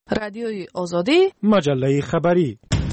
رادیوی آزادی، مجله خبری.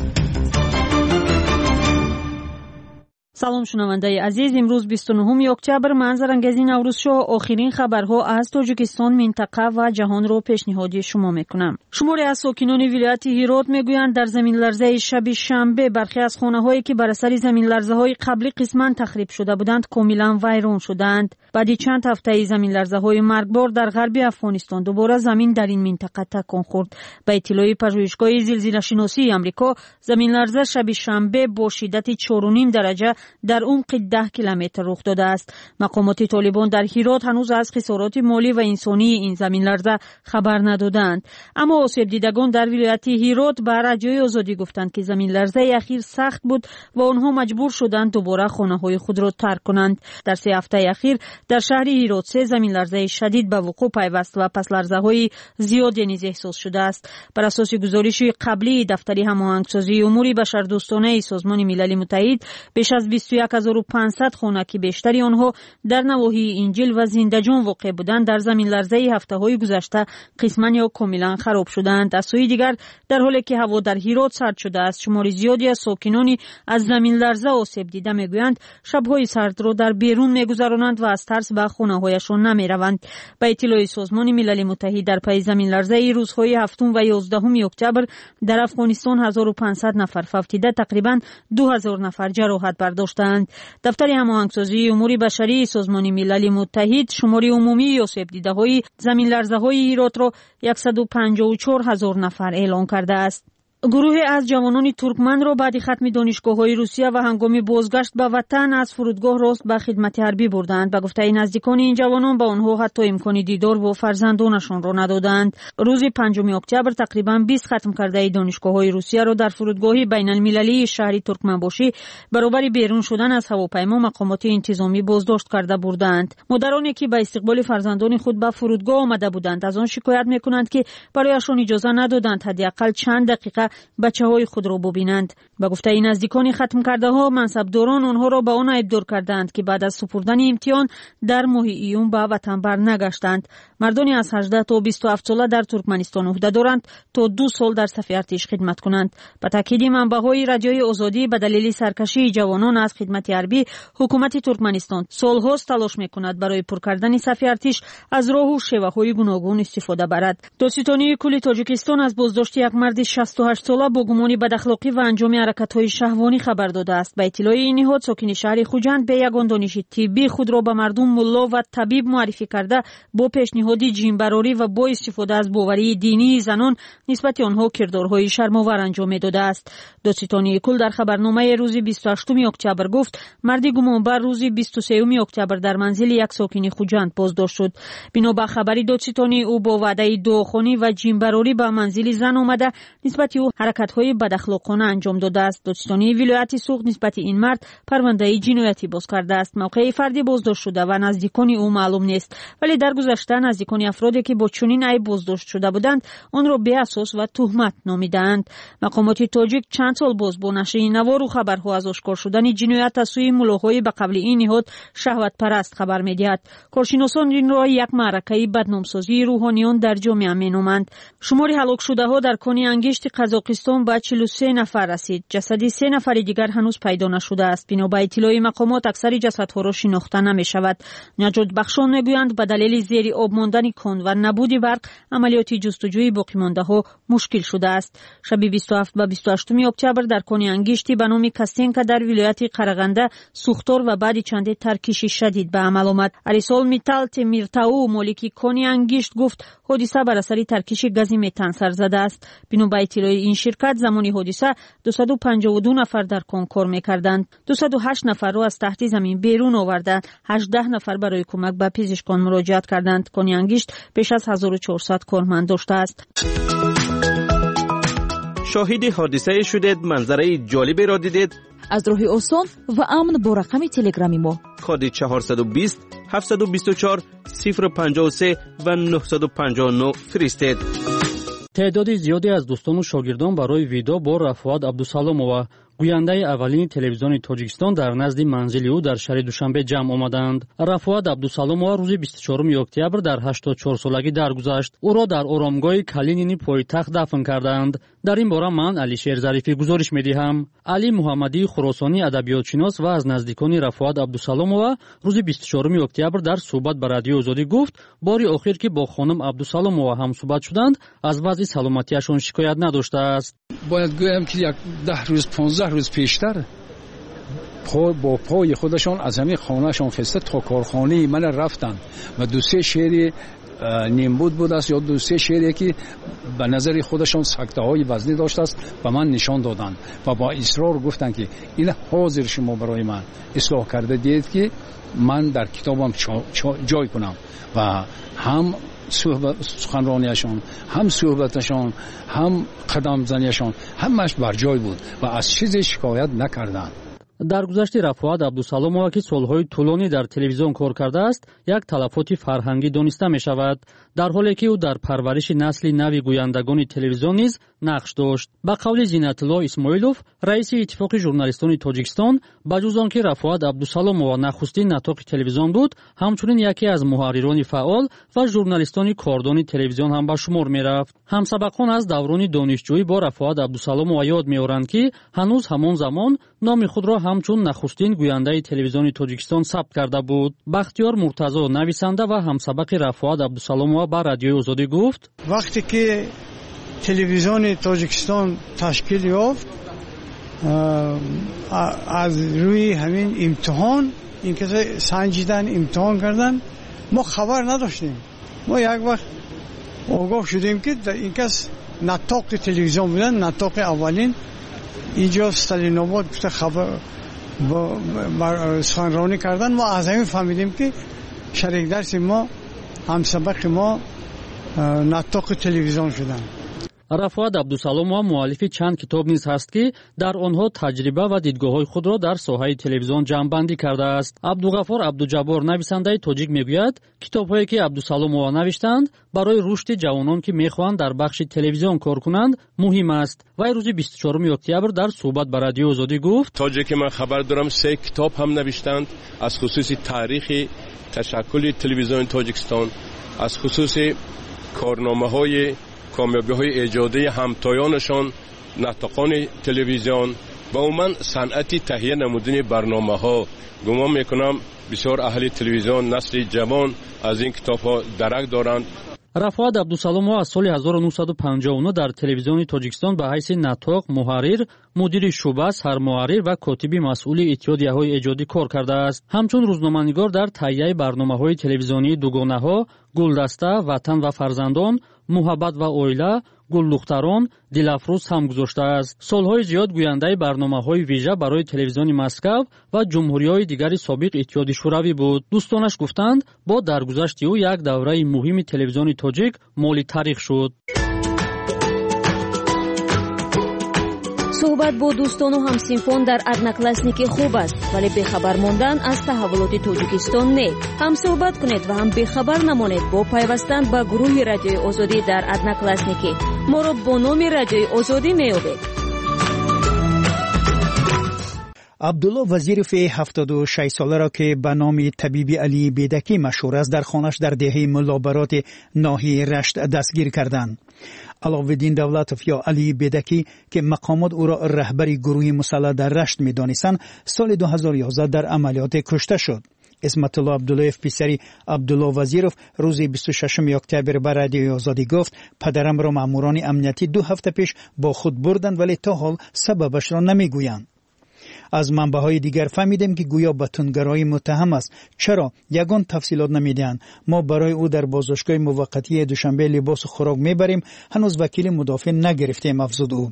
سلام شنوندگان عزیز، امروز 29 اکتبر منظرانگیز نوروز شو آخرین خبرها از تاجیکستان، منطقه و جهان را پیشنهاد شما میکنم. شماری از ساکنان ولایت هرات میگویند در زمین لرزه شب شنبه برخی از خانه‌هایی که بر اثر زمین لرزه‌های قبلی قسماً تخریب شده بودند کاملاً ویران شدند. بعد چند هفته زمین لرزه‌های مرگبار در غرب افغانستان دوباره زمین در این منطقه تکان خورد. به اطلاع پژوهشگاه زلزله‌شناسی آمریکا، زمین لرزه شب شنبه با شدت 4.5 درجه در عمق 10 کیلومتر رخ داده است. مقامات طالبان در هرات هنوز از خسارات مالی و انسانی این زمین لرزه خبر ندادند. اما آسیب دیدگان در ولایت هرات به رادیوی آزادی گفتند که زمین لرزه اخیر سخت بود و آنها مجبور شدند دوباره خانه‌های خود را ترک کنند. در 3 هفته اخیر در شهر هرات 3 زمین لرزه شدید به وقوع پیوست و پس لرزه‌های زیادی نیز احساس شده است. بر اساس گزارش قبلی دفتر هماهنگسازی امور بشردوستانه سازمان ملل متحد، بیش از 21500 خانه که بیشتری آنها در نواحی انجیل و زنده‌جان واقع بودند در زمین لرزه هفته‌های گذشته قسماً یا کاملاً خراب شدند. از سوی دیگر در حالی که هوا در هرات سرد شده است، شمار زیادی از ساکنان از زمین لرزه آسیب دیده میگویند شب‌های سرد را در بیرون میگذرانند و از ترس به خانه‌هایشان نمیروند. به اطلاع سازمان ملل متحد در پی زمین لرزه روزهای 7 و 11 اکتبر در افغانستان 1500 نفر فوت دیده، تقریباً 2000 نفر جراحت برداشتند. دفتر هماهنگسازی امور بشری سازمان ملل متحد شماری عمومی آسیب دیده‌های زمین لرزه‌های هرات را 154000 نفر اعلام کرده است. گروهی از جوانان ترکمن را بعد ختم دانشگاه‌های روسیه و هنگام بازگشت به وطن از فرودگاه راست به خدمت حربی بردند. به گفته نزدیکان این جوانان به آنها حتی امکان دیدار با فرزندانشان را ندادند. روز 5 اکتبر تقریباً 20 ختم کرده دانشگاه‌های روسیه را در فرودگاه بین‌المللی شهر ترکمنباشی برابر بیرون شدن از هواپیما مقامات انتظامی بازداشت کرده بردند. مادرانی که به استقبال فرزندان خود به فرودگاه آمده بودند از آن شکایت می‌کنند که برایشان اجازه ندادند حداقل چند دقیقه بچه‌های خود را ببینند. به گفته این نزدیکان ختم کرده ها، منصبداران آنها را به آن ابدار کردند که بعد از سپردن امتحان در ماه ایون به وطن برنگشتند. مردانی از 18 تا 27 ساله در ترکمنستان عهده دارند تا 2 سال در صف ارتش خدمت کنند. به تاکید منبع‌های رادیوی آزادی، به دلیل سرکشی جوانان از خدمت حربی، حکومت ترکمنستان سال‌هاست تلاش می‌کند برای پر کردن صف ارتش از راه و شیوه‌های گوناگون استفاده برد. دادستانی کل تاجیکستان از بازداشت یک مرد 68 ساله با گمان بداخلاقی و انجام حرکت‌های شهوانی خبر داده است. به اطلاع این نهاد، ساکن شهر خوجند به یگان دانش طبی خود را به مردم ملا و طبیب معرفی کرده با پیشنهاد جنبراری و با استفاده از باوری دینی زنان نسبت آنها کردارهای شرم‌آور انجام می‌داده است. دادستانی کل در خبرنامه روز 28 اکتبر گفت مرد گمانبر روز 23 اکتبر در منزل یک ساکن خوجند بازداشت شد. بنا به خبری دادستانی، او با وعده دعاخوانی و جنبراری به منزل زن آمده نسبت او حرکت‌های بداخلاقانه انجام داده است. دادستانی ولایت سوخت نسبت این مرد پرونده جنایتی باز کرده است. موقع فردی بازداشت شده و نزدیکان او معلوم نیست، ولی در گذشته نزدیکان افرادی که با چنین عیب بازداشت شده بودند آن را بی اساس و تهمت نامیدند. مقامات تاجیک چند سال باز با نشر این نوار و خبرها از آشکار شدن جنایت از سوی ملاهای به قبل این نهاد شهوت پرست خبر می‌دهد. کارشناسان این را یک معرکه بدنامسازی روحانیان در جامعه می‌نامند. شمار هلاک شده‌ها در کانی انگشت قزاقستان به 43 نفر رسید. جسد 3 نفر دیگر هنوز پیدا نشده است. بنا به اطلاع مقامات اکثر جسدها را شناخته نمی‌شود. نجات بخشان می‌گویند به دلیل زیر آب ماندن کند و نبود برق عملیات جستجوی باقی مانده‌ها مشکل شده است. شب 27 و 28 اکتبر در کانی انگشتی به نام کاستینکا در ولایت قرغنده سوختار و بعد چند ترکیش شدید به عمل آمد. اریسال میتال تمیرتاو مالک کانی انگشت گفت حادثه بر اثر ترکیش گاز متان سر زده است. بنا به اطلاع این شرکت زمانی حادثه 252 نفر در کان کار می‌کردند. 208 نفر را از تحت زمین بیرون آورده، 18 نفر برای کمک به پزشکان مراجعت کردند. کانی انگشت بیش از 1400 کارمند داشته است. شاهد حادثه شدید، منظره جالبی را دیدید؟ از راه آسان و امن با رقم تلگرامی ما کد 420 724 053 و 959 فرستید. تعداد زیادی از دوستان و شاگردان برای ویدا با رفعت عبدالسلامова گوینده اولین تلویزیون تاجیکستان در نزد منزل او در شهر دوشنبه جمع آمدند. رفواد عبدالسلامова روز 24 اکتبر در 84 سالگی درگذشت. او را در آرامگاه کالینین پایتخت دفن کردند. در این باره من علیشیر ظریفی گزارش می‌دهم. علی محمدی خراسانی ادبیاتشناس و از نزدیکان رفواد عبدالسلامова روز 24 اکتبر در صحبت با رادیو آزادی گفت باری آخر که با خانم عبدالسلامова هم صحبت شدند از وضع سلامتیشان شکایت نداشته است. باید گویم که 10 روز 15 روز پیشتر با پای خودشان از همین خانهشان خسته تا کارخانه من رفتند و 2-3 شعر نیمبود بود است یا 2-3 شعری که به نظر خودشان سکته های وزنی داشته است و من نشان دادند و با اصرار گفتند که این حاضر شما برای من اصلاح کرده دید که من در کتابم جای کنم و هم سخنرانیشان هم صحبتشان هم قدم زنیشان همش بر جای بود و از چیزی شکایت نکردند. در گذشته رفواد عبدالسلامова که سالهای طولانی در تلویزیون کار کرده است یک تلفات فرهنگی دانسته می شود در حالی که او در پرورش نسل نوی گویندگان تلویزیون نیز نقش داشت. به قول زینتالله اسماعیلوف رئیس اتفاق ژورنالیستان تاجیکستان با جز آنکه رفواد عبدالسلامова نخستین ناطق تلویزیون بود همچنین یکی از محرران فعال و ژورنالیستان کاردان تلویزیون هم به شمار می رفت. همسبقان از دوران دانشجویی با رفواد عبدالسلامova یاد می آورند که هنوز همان زمان نام خود را همچون نخستین گوینده تلویزیون تاجیکستان ثبت کرده بود. بختیار مرتضی نویسنده و همسبق رفواد عبدالسلامova با رادیو آزادی گفت وقتی که تلویزیون تاجیکستان تشکیل یافت از روی همین امتحان اینکه سنجیدن امتحان کردن ما خبر نداشتیم. ما یک وقت آگاه شدیم که این کس نطاق تلویزیون بودن، نطاق اولین اینجا استالین آباد خبر سخنرانی کردن و از همین فهمیدیم که شریک درس ما همسبق ما نطاق تلویزیون شدن. رفواد عبدالسلامova مؤلف چند کتاب نیز هست که در آنها تجربه و دیدگاه‌های خود را در ساحه تلویزیون جمع‌بندی کرده است. عبدالغفار عبدالجبار نویسنده تاجیک میگوید کتاب‌هایی که عبدالسلامova نوشتند برای رشد جوانان که می‌خواهند در بخش تلویزیون کار کنند مهم است. و روز 24 اکتبر در صحبت با رادیو آزادی گفت تاجیک من خبر دارم 3 کتاب هم نوشتند از خصوص تاریخ تشکل تلویزیون تاجیکستان، از خصوص کارنامه‌های کامیابی‌های ایجادی همتایانشان ناطقان تلویزیون و عموما صنعت تهیه نمودن برنامه‌ها. گمان می‌کنم بسیار اهل تلویزیون نسل جوان از این کتاب‌ها درک دارند. رفواد عبدالسلامova از سال 1959 در تلویزیون تاجیکستان به حیث ناطق، محرر، مدیر شعبه، سرمحرر و کاتب مسئول اتحادیه‌های ایجادی کار کرده است. همچون روزنامه‌نگار در تهیه برنامه‌های تلویزیونی دوگانه‌ها، گلدسته، وطن و فرزندان، محبت و اویلا، گل دختران، دلافروز هم گذاشته است. سالهای زیاد گوینده برنامه‌های ویژه برای تلویزیون مسکو و جمهوری‌های دیگر سابق اتحاد شوروی بود. دوستانش گفتند با درگذشت او یک دوره مهم تلویزیون تاجیک مالی تاریخ شد. صحبت با دوستان و همسنفان در одноклассники خوب است ولی بخبر ماندن از تحولات تاجیکستان نه. هم صحبت کنید و هم بخبر نمانید با پیوستن به گروه رادیوی آزادی در одноклассники. ما را با نام رادیوی آزادی میابید. عبدالله وزیرف 76 ساله را که به نام طبیب علی بیدکی مشهور است در خانه‌اش در دهه ملابرات ناحیه رشت دستگیر کردند. علاوالدین دولتوف یا علی بیدکی که مقامات او را رهبر گروه مسلح در رشت می‌دانستند سال 2011 در عملیات کشته شد. اسمت الله عبداللهیف پسری عبدالله وزیرف روز 26 اکتبر به رادیوی آزادی گفت پدرم را ماموران امنیتی 2 هفته پیش با خود بردند ولی تا حال سببش را نمیگویند. از منبع‌های دیگر فهمیدیم که گویا به تندگرایی متهم است. چرا یگان تفصیلات نمیدهند. ما برای او در بازداشتگاه موقتی دوشنبه لباس و خوراک میبریم. هنوز وکیل مدافع نگرفتیم افزود او.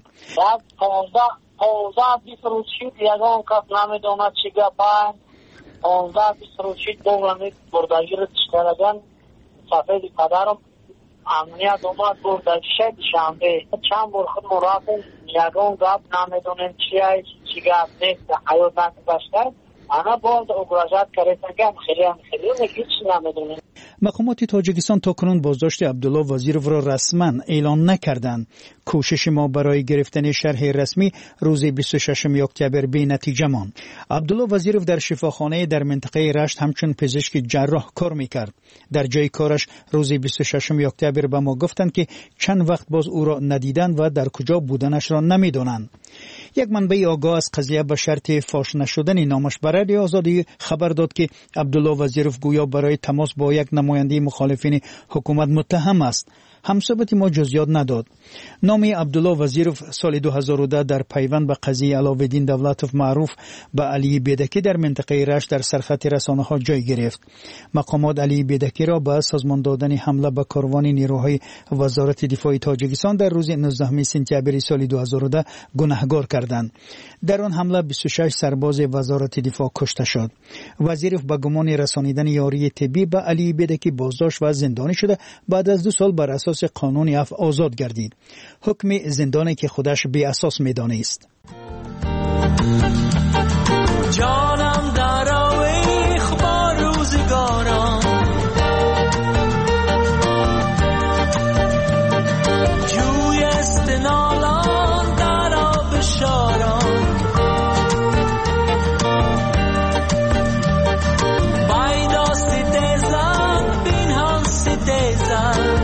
15 روزی یگان کس نمیداند چی گپند. 15 روزی دومی بردگیر کردن سفید پدرم امنیت اومد بردگیشه شنبه چند بار خود مراقب یگان گپ نمیدونیم چی گپ نیست حیات نکبشتر انا باید اگراجات کردن خیلی هیچ نمیدونیم. مقامات تاجیکستان تاکنون بازداشت عبدالله وزیروف را رسما اعلام نکردند. کوشش ما برای گرفتن شرح رسمی روز 26 اکتبر بی نتیجه ماند. عبدالله وزیروف در شفاخانه در منطقه رشت همچون پزشک جراح کار میکرد. در جای کارش روز 26 اکتبر به ما گفتند که چند وقت باز او را ندیدند و در کجا بودنش را نمیدانند. یک منبع آگاه از قضیه به شرط فاش نشدن نامش بر رادیو آزادی خبر داد که عبدالله وزیروف گویا برای تماس با یک نماینده مخالفین حکومت متهم است. همصحبت ما جزئیات نداد. نام عبدالله وزیروف سال 2010 در پیوند به قضیه علاوالدین دولتوف معروف به علی بیدکی در منطقه رشت در سرخط رسانه‌ها جای گرفت. مقامات علی بیدکی را به سازمان دادن حمله به کاروان نیروهای وزارت دفاع تاجیکستان در روز 19 سپتامبر سال 2010 گناهکار کردند. در آن حمله 26 سرباز وزارت دفاع کشته شد. وزیروف به گمان رسانیدن یاری طبی به علی بیدکی بازداشت و زندانی شده. بعد از 2 سال بر اساس قانون عفو آزاد گردید. حکم زندانی که خودش بی اساس می‌دانست. جانم در آویخ با روزگاران، جوی استنالان در آب شاران، بایدا ستیزن بین هم ستیزن،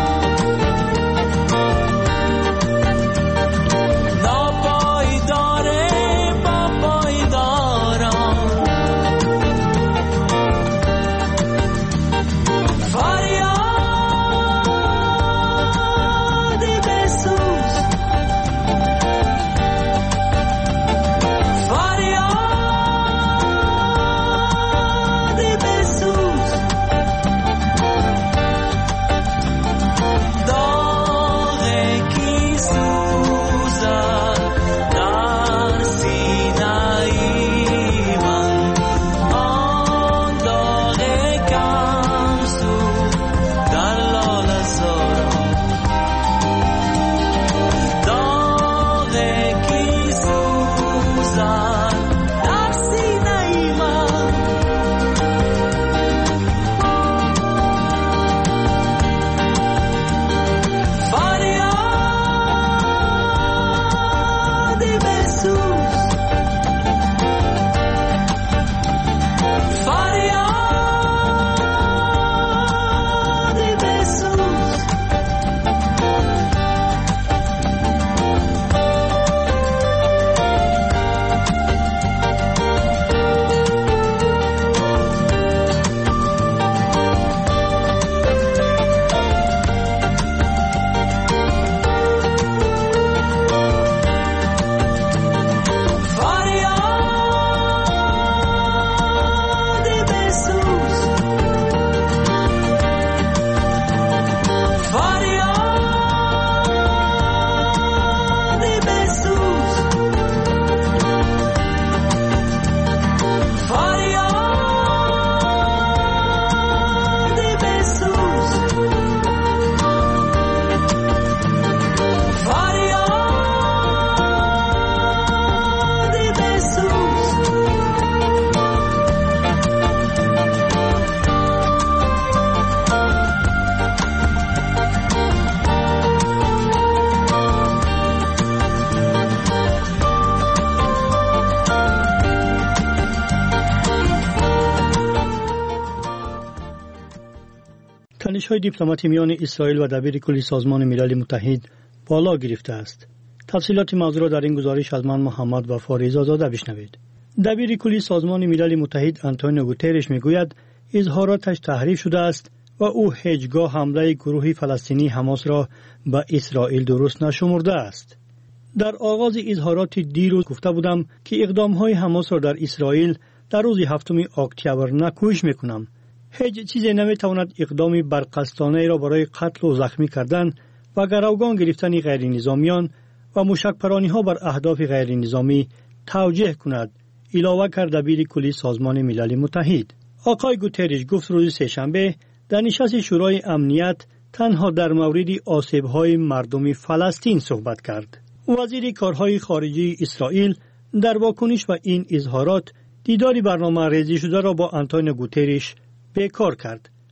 تنش‌های دیپلماتی میان اسرائیل و دبیر کلی سازمان ملل متحد بالا گرفته است. تفصیلات موضوع را در این گزارش از من محمد وفا رضازاده بشنوید. دبیر کلی سازمان ملل متحد آنتونیو گوترش میگوید اظهاراتش تحریف شده است و او هیچگاه حمله گروه فلسطینی حماس را به اسرائیل درست نشمرده است. در آغاز اظهارات دیروز گفته بودم که اقدام‌های حماس را در اسرائیل در روز 7 اکتبر نکوش میکنم. هیچ چیزی نمیتواند اقدامی برقصدانه را برای قتل و زخمی کردن و گروگان گرفتن غیر نظامیان و موشک‌پرانی‌ها بر اهداف غیر نظامی توجیه کند. علاوه کرد دبیر کلی سازمان ملل متحد. آقای گوترش گفت روز سه‌شنبه در نشست شورای امنیت تنها در مورد آسیب‌های مردم فلسطین صحبت کرد. وزیر کارهای خارجه اسرائیل در واکنش به این اظهارات دیداری برنامه ریزی شده را با آنتونیو گوترش بیکار کرد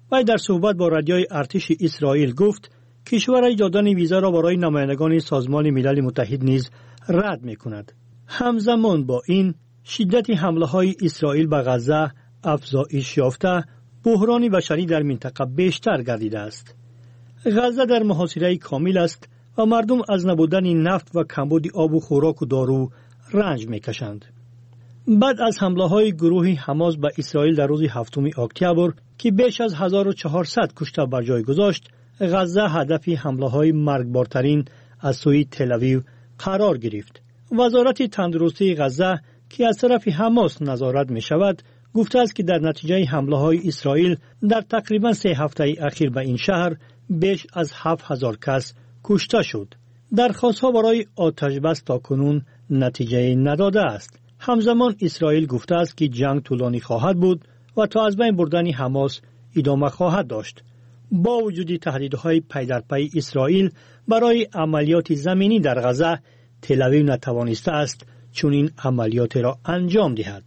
وی در صحبت با رادیوی ارتش اسرائیل گفت کشورش دادن ویزا را برای نمایندگان سازمان ملل متحد نیز رد می‌کند. همزمان با این شدت حمله‌های اسرائیل به غزه افزایش یافته، بحران بشری در منطقه بیشتر گردیده است. غزه در محاصره کامل است و مردم از نبودن نفت و کمبود آب و خوراک و دارو رنج می‌کشند. بعد از حمله‌های گروه حماس به اسرائیل در روز 7 اکتبر که بیش از 1400 کشته بر جای گذاشت، غزه هدف حمله‌های مرگبارترین از سوی تل‌آویو قرار گرفت. وزارت تندرستی غزه که از طرف حماس نظارت می‌شود، گفته است که در نتیجه حمله‌های اسرائیل در تقریباً 3 هفته اخیر به این شهر بیش از 7000 کس کشته شد. درخواست‌ها برای آتش‌بس تاکنون نتیجه نداده است. همزمان اسرائیل گفته است که جنگ طولانی خواهد بود و تا از بین بردن حماس ادامه خواهد داشت. با وجود تهدیدهای پی در پی اسرائیل برای عملیات زمینی در غزه، تل‌آویو نتوانسته است چون این عملیات را انجام دهد.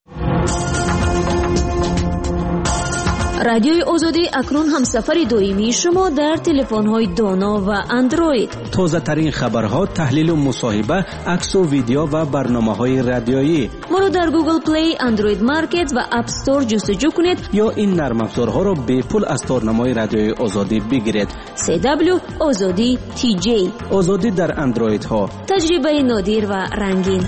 رادیوی آزادی اکنون همسفر دائمی شما در تلفن‌های دانا و اندروید. تازه ترین خبرها، تحلیل و مصاحبه، عکس و ویدیو و برنامه‌های رادیویی. ما را در گوگل پلی، اندروید مارکت و اپ استور جستجو کنید یا این نرم افزارها را به پول از تارنمای رادیوی آزادی بگیرید. CW آزادی TJ. آزادی در اندروید ها. تجربه نادر و رنگین.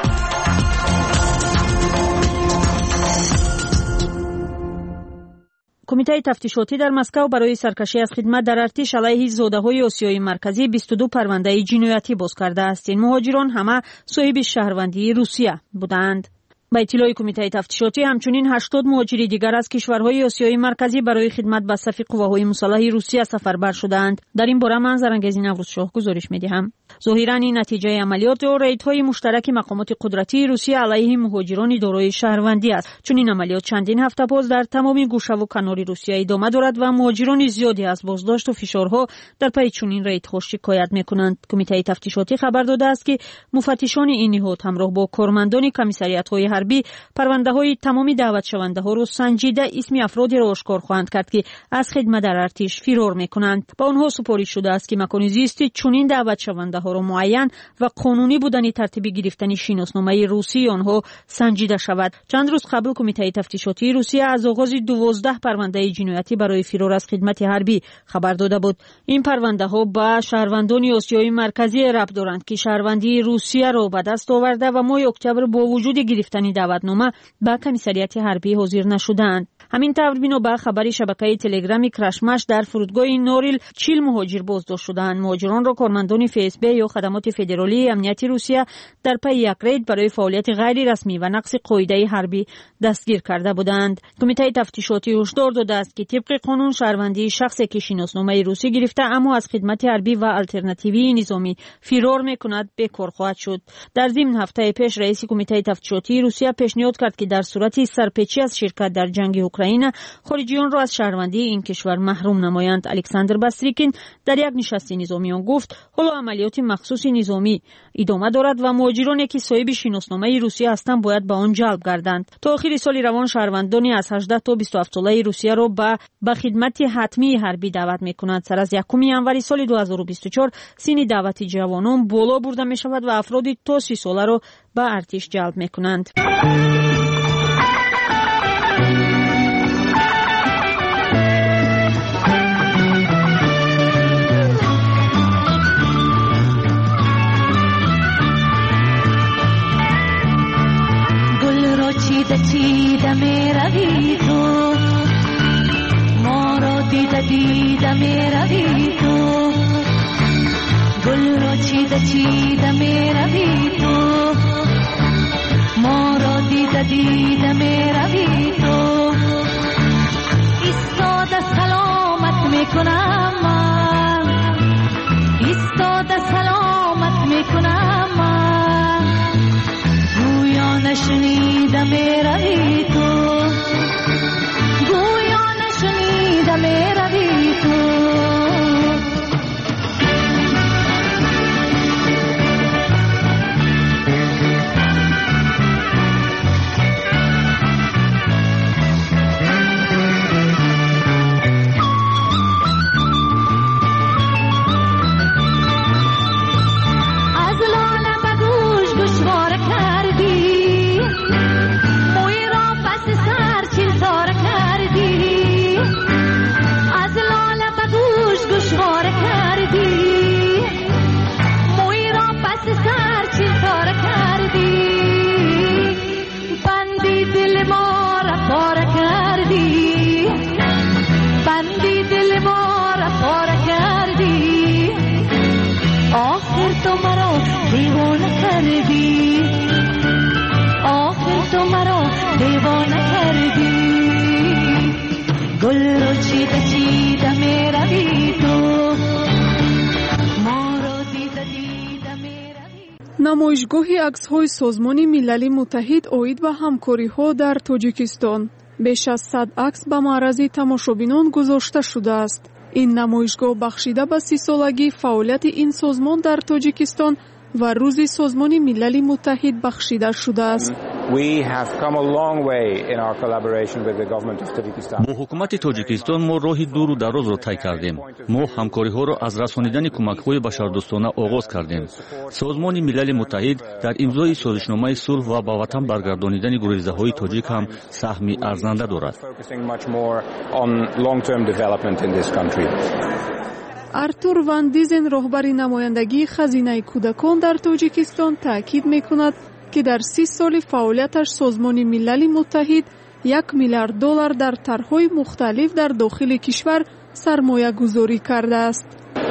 کمیته تفتیشاتی در مسکو برای سرکشی از خدمت در ارتش علیه زاده‌های آسیای مرکزی 22 پرونده جنایتی باز کرده است. این مهاجران همه صاحب شهروندی روسیه بودند. با اطلاع کمیته تفتیشاتی همچنین 80 مهاجر دیگر از کشورهای آسیای مرکزی برای خدمت به صف قواهای مسلح روسیه سفربر شدند. در این باره من زرنگزین نوروزشاه گزارش می‌دهم. ظاهراً این نتیجه عملیات و ریدهای مشترک مقامات قدرتی روسیه علیه مهاجران دارای شهروندی است. چون این عملیات چندین هفته باز در تمام گوشه و کنار روسیه ادامه دارد و مهاجران زیادی از بازداشت و فشارها در پی چنین ریدها شکایت می‌کنند. کمیته تفتیشاتی خبر داده است که مفتشان این نهاد همراه با کارمندان کمیسریات‌های حربی پرونده‌های تمامی دعوت شونده‌ها را سنجیده اسم افرادی را آشکار خواهند کرد که از خدمت در ارتش فرار می‌کنند. با آنها سپارش شده است که مکان زیست چنین دعوت شونده‌ها را معین و قانونی بودن ترتیب گرفتن شناسنامه روسی آنها سنجیده شود. چند روز قبل کمیته تفتیشاتی روسیه از آغاز 12 پرونده جنایتی برای فرار از خدمت حربی خبر داده بود. این پرونده‌ها با شهروندان آسیای مرکزی ربط دارند که شهروندی روسیه را به دست آورده و ماه اکتبر با وجود گرفتن دعوتنامه به کمیسریات حربی حاضر نشدند. همین طور بنا به خبر شبکه تلگرامی کرشمش در فرودگاه نوریل 40 مهاجر بازداشت شدند. مهاجران را کارمندان FSB یا خدمات فدرالی امنیتی روسیه در پی یک رید برای فعالیت غیر رسمی و نقض قاعده حربی دستگیر کرده بودند. کمیته تفتیشاتی هشدار داده است که طبق قانون شهروندی شخصی که شناسنامه روسی گرفته اما از خدمت حربی و آلترناتیوی نظامی فرار میکند بیکار خواهد شد. در ضمن هفته پیش رئیس کمیته تفتیشاتی روسیه پیشنهاد کرد که در صورت سرپیچی از شرکت در جنگ اوکراین خارجیان را از شهروندی این کشور محروم نمایند. الکساندر باستریکین در یک نشست نظامی گفت حالا عملیات مخصوص نظامی ادامه دارد و مهاجرانی که صاحب شناسنامه روسیه هستند باید به آن جلب گردند. تا آخر سال روان شهروندانی از 18 تا 27 ساله روسیه را به خدمت حتمی حربی دعوت می‌کنند. سر از 1 ینوری سال 2024 سن دعوت جوانان بالا برده می‌شود و افراد تا 30 ساله را به ارتش جلب می‌کنند. چیده می روی تو ما را دیده می روی تو گل را چیده می روی تو ما را دیده می روی تو ایستاده سلامت می کنم من ایستاده سلامت می کنم من گویا نشنیده می روی تو گویا نشنیده می روی تو آخر تو مرا دیوانه کردی آخر تو مرا دیوانه کردی گل رو چیده چیده میروی تو ما رو دیده دیده میروی. намоишгоҳи аксҳои созмони милали муттаҳид оид ба ҳамкориҳо дар тоҷикистон беш аз 100 акс ба маърази тамошобинон гузошта шудааст. ин намоишгоҳ бахшида ба 30-солагии фаъолияти ин созмон дар тоҷикистон ва рӯзи созмони милали муттаҳид бахшида шудааст. бо ҳукумати тоҷикистон мо роҳи дуру дарозро тай кардем. мо ҳамкориҳоро аз расонидани кӯмакҳои башардӯстона оғоз кардем. созмони милали муттаҳид дар имзои созишномаи сулҳ ва ба ватан баргардонидани гурезаҳои тоҷик ҳам саҳми арзанда дорад. артур ван дизен роҳбари намояндагии хазинаи кӯдакон дар тоҷикистон таъкид мекунад ки дар 30 соли фаъолияташ созмони милали муттаҳид $1 миллиард дар тарҳҳои мухталиф дар дохили кишвар сармоягузорӣ кардааст.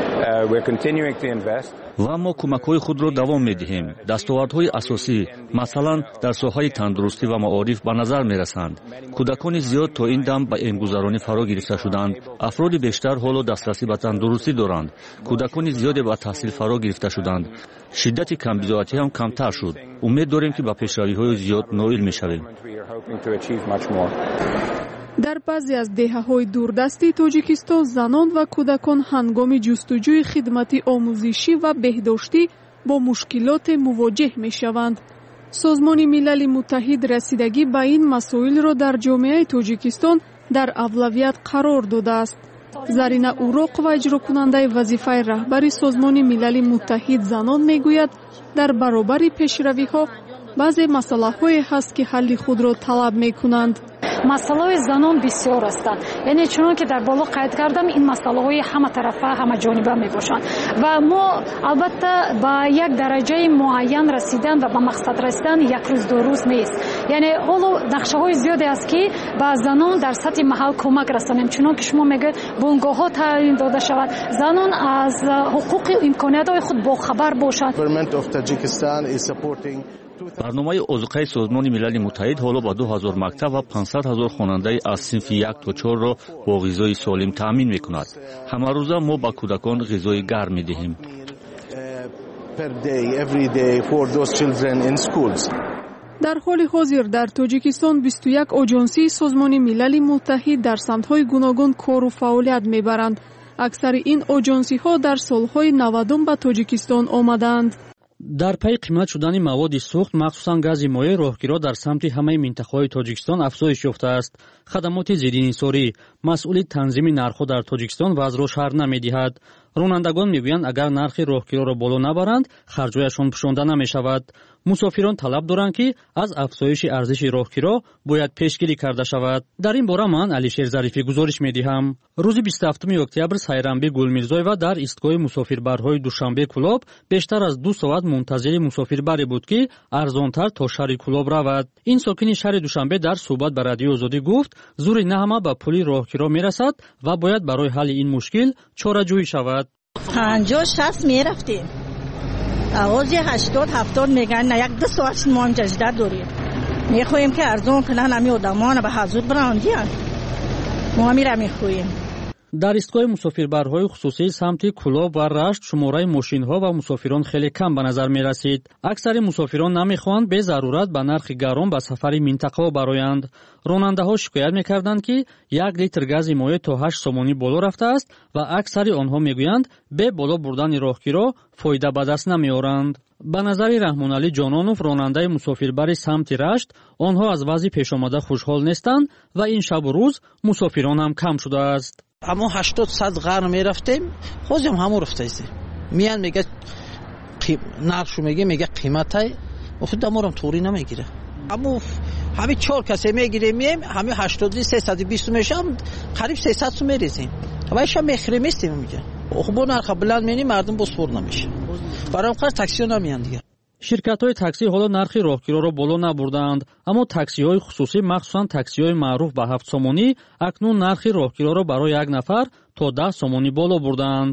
ва мо кӯмакҳои худро давом медиҳем. дастовардҳои асосӣ масалан дар соҳаи тандурустӣ ва маориф ба назар мерасанд. кӯдакони зиёд то ин дам ба эмгузаронӣ фаро гирифта шуданд. афроди бештар ҳоло дастрасӣ ба тандурустӣ доранд. кӯдакони зиёде ба таҳсил фаро гирифта шуданд. шиддати камбизоатӣ ҳам камтар шуд. умед дорем ки ба пешравиҳои зиёд ноил мешавем. дар баъзе аз деҳаҳои дурдасти тоҷикистон занон ва кӯдакон ҳангоми ҷустуҷӯи хидмати омӯзишӣ ва беҳдоштӣ бо мушкилоте мувоҷеҳ мешаванд. созмони милали муттаҳид расидагӣ ба ин масоилро дар ҷомеаи тоҷикистон дар авлавият қарор додааст. зарина уроқова иҷрокунандаи вазифаи раҳбари созмони милали муттаҳид занон мегӯяд дар баробари пешравиҳо баъзе масъалаҳое ҳаст ки ҳалли худро талаб мекунанд. масъалаҳои занон бисёр ҳастанд. яъне чунон ки дар боло қайд кардам, ин масъалаҳои ҳаматарафа ҳамаҷониба мебошанд ва мо албатта ба як дараҷаи муайян расидан ва ба мақсад расидан як рӯз ду рӯз нест. яъне ҳоло нақшаҳои зиёде аст ки ба занон дар сатҳи маҳал кӯмак расонем. чунон ки шумо мегӯед бунгоҳҳо таъин дода шавад, занон аз ҳуқуқи имкониятҳои худ бохабар бошанд. барномаи озуқаи созмони милали муттаҳид ҳоло ба 2000 мактаб ва 500 000 хонандаи аз синфи 1 то 4-ро бо ғизои солим таъмин мекунад. ҳамарӯза мо ба кӯдакон ғизои гарм медиҳем. дар ҳоли ҳозир дар тоҷикистон 21 оҷонсии созмони милали муттаҳид дар самтҳои гуногун кору фаъолият мебаранд. аксари ин оҷонсиҳо дар солҳои 90 ба тоҷикистон омаданд. дар пайи қимат шудани маводи сӯхт махсусан гази моеъ роҳгиро дар самти ҳамаи минтақаҳои тоҷикистон афзоиш ёфтааст. хадамоти зиддинисорӣ масъули танзими нархҳо дар тоҷикистон вазъро шарҳ намедиҳад. ронандагон мегӯянд агар нархи роҳгироро боло набаранд харҷояшон пӯшонда намешавад. мусофирон талаб доранд ки аз афзоиши арзиши роҳгиро бояд пешгирӣ карда шавад. дар ин бора ман алишер зарифӣ гузориш медиҳам. рӯзи 27 октябр сайранби гулмирзоева дар истгоҳи мусофирбарҳои душанбе кӯлоб бештар аз 2 соат мунтазири мусофирбаре буд ки арзонтар то шаҳри кӯлоб равад. ин сокини шаҳри душанбе дар суҳбат ба радиои озодӣ гуфт зури на ҳама ба пули роҳгиро мерасад ва бояд барои ҳалли ин мушкил чораҷӯӣ шавад. 50-60 мерафтем. авози 80-70 меган на як 2 соат мо ам ҷажда дорем. мехоҳем ки арзон кунан ҳами одамона ба ҳазуд барандиан. мо ҳамира мехоҳем. дар истгоҳи мусофирбарҳои хусусии самти кӯлоб ва рашт шумораи мошинҳо ва мусофирон хеле кам ба назар мерасид. аксари мусофирон намехоҳанд бе зарурат ба нархи гарон ба сафари минтақаҳо бароянд. ронандаҳо шикоят мекарданд ки 1 литр гази моеъ то 8 сомонӣ боло рафтааст ва аксари онҳо мегӯянд бе боло бурдани роҳгиро фоида ба даст намеоранд. ба назари раҳмоналӣ ҷононов, ронандаи мусофирбари самти рашт, онҳо аз вазъи пешомада хушҳол нестанд ва ин шабу рӯз мусофирон ҳам кам шудааст. اما 80-100 غار میرفتیم خودم همو رفتاییم میان میگه نقشو میگه قیمت های خود دمارم طوری نمیگیره اما همین 4 کسی میگیره میم همین 80-320 میشم قریب 300 سو میریزیم و ایشم میخریمیستیم میگه خب اون نرخ بلند مینی مردم بسپور نمیشه برام خاص تاکسی نمیان دیگه. ширкатҳои таксӣ ҳоло нархи роҳгироро боло набурданд, аммо таксиҳои хусусӣ махсусан таксиҳои маъруф ба 7 сомонӣ акнун нархи роҳгироро барои як нафар то 10 сомонӣ боло бурданд.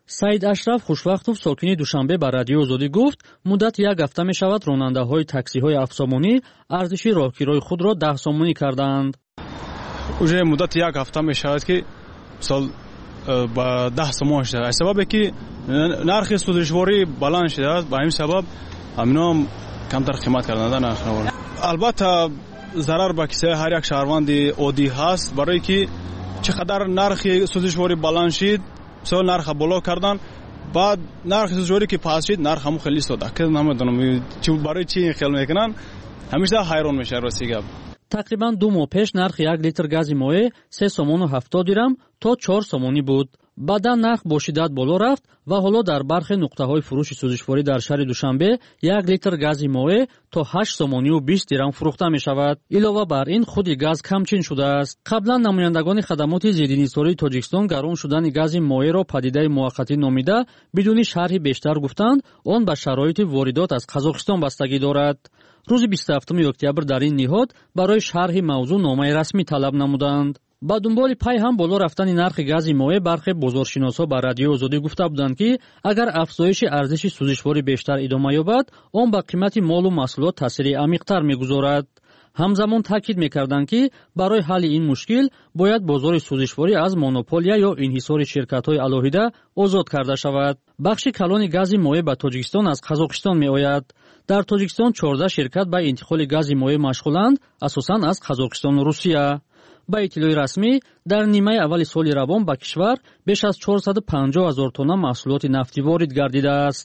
саид ашраф хушвақтов сокини душанбе ба радиои озодӣ гуфт муддати як ҳафта мешавад ронандаҳои таксиҳои 7 сомонӣ арзиши роҳгирои худро 10 сомонӣ карданд. уже муддати як ҳафта мешавад ки мисол ба 10 сомон шуда. аз сабабе ки нархи сӯзишворӣ баланд шудааст, ба ҳамин сабаб ҳамино камтар қимат карданада нархҳо. албатта зарар ба кисаи ҳар як шаҳрванди оддӣ ҳаст, барое ки чӣ қадар нархи сӯзишворӣ баланд шид, мисол нарха боло кардан, баъд нархи сӯзишворӣ ки паст шид, нарх ҳамон хеле истода. намедонам барои чӣ ин хел мекунанд, ҳамеша ҳайрон мешавад рости гап. тақрибан 2 моҳ пеш нархи 1 литр гази моеъ 3 сомону 70 дирам то 4 сомонӣ буд. баъдан нарх бо шиддат боло рафт ва ҳоло дар бархе нуқтаҳои фурӯши сӯзишворӣ дар шаҳри Душанбе 1 литр гази моеъ то 8 сомонию 20 дирам фурӯхта мешавад. илова бар ин худи газ камчин шудааст. қаблан намояндагони хадамоти зиддинистории Тоҷикистон гарон шудани гази моеъро падидаи муваққатӣ номида бидуни шарҳи бештар гуфтанд он ба шароити воридот аз Қазоқистон бастагӣ дорад. рӯзи 27 октябр дар ин ниҳод барои шарҳи мавзӯъ номаи расмӣ талаб намуданд. ба дунболи пай ҳам боло рафтани нархи гази моеъ бархе бозоршиносҳо ба радиои озодӣ гуфта буданд ки агар афзоиши арзиши сӯзишворӣ бештар идома ёбад он ба қимати молу маҳсулот таъсири амиқтар мегузорад. ҳамзамон таъкид мекарданд ки барои ҳалли ин мушкил бояд бозори сӯзишворӣ аз монополия ё инҳисори ширкатҳои алоҳида озод карда шавад. бахши калони гази моеъ ба Тоҷикистон аз Қазоқистон меояд. дар Тоҷикистон 14 ширкат ба интиқоли гази моеъ машғуланд, асосан аз Қазоқистону Русия. ба иттилои расмӣ дар нимаи аввали соли равон ба кишвар беш аз 450 000 тонна маҳсулоти нафтӣ ворид гардидааст.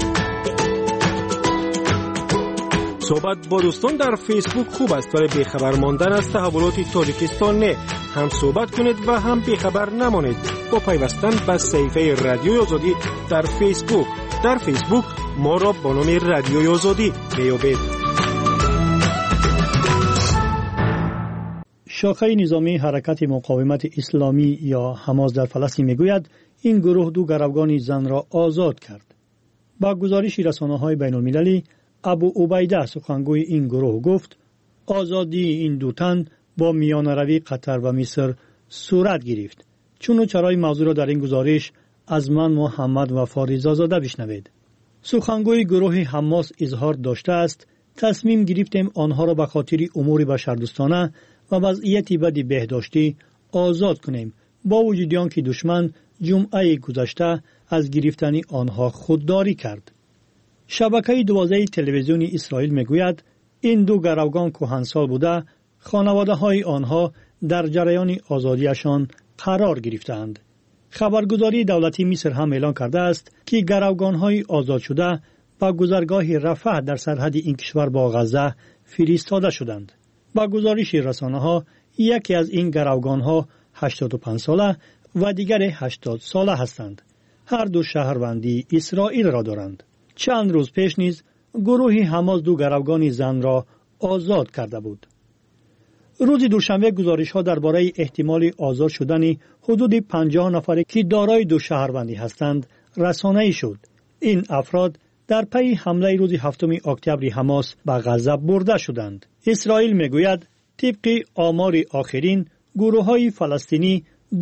صحبت با دوستان در فیسبوک خوب است ولی بیخبر ماندن از تحولات تاجیکستان نه. هم صحبت کنید و هم بیخبر نمانید با پیوستن به صفحه رادیوی آزادی در فیسبوک. در فیسبوک ما را با نام رادیوی آزادی بیابید. شاخه نظامی حرکت مقاومت اسلامی یا حماس در فلسطین میگوید این گروه 2 گروگان زن را آزاد کرد. با گزارش رسانه‌های بین‌المللی ابو عبیده سخنگوی این گروه گفت آزادی این دو تن با میانروی قطر و مصر صورت گرفت. چون و چرای موضوع را در این گزارش از من محمد وفاریزا زاده بشنوید. سخنگوی گروه حماس اظهار داشته است تصمیم گرفتیم آنها را به خاطر امور بشردوستانه و وضعیت بد بهداشتی آزاد کنیم با وجود آنکه دشمن جمعه گذشته از گرفتن آنها خودداری کرد. شبکه 12 تلویزیونی اسرائیل میگوید این 2 گروگان کهنسال بوده خانواده های آنها در جریان آزادیشان قرار گرفتند. خبرگزاری دولتی مصر هم اعلان کرده است که گروگان های آزاد شده با گذرگاه رفح در سرحد این کشور با غزه فرستاده شدند. با گزارش رسانه ها یکی از این گروگان ها 85 ساله و دیگر 80 ساله هستند. هر دو شهروندی اسرائیل را دارند. چند روز پیش نیز گروه حماس 2 گروگان زن را آزاد کرده بود. روز دوشنبه گزارش ها درباره احتمال آزاد شدن حدود 50 نفر که دارای 2 شهروندی هستند رسانه‌ای شد. این افراد در پی حمله روز 7 اکتبر حماس به غزه برده شدند. اسرائیل میگوید طبق آمار آخرین گروه‌های فلسطینی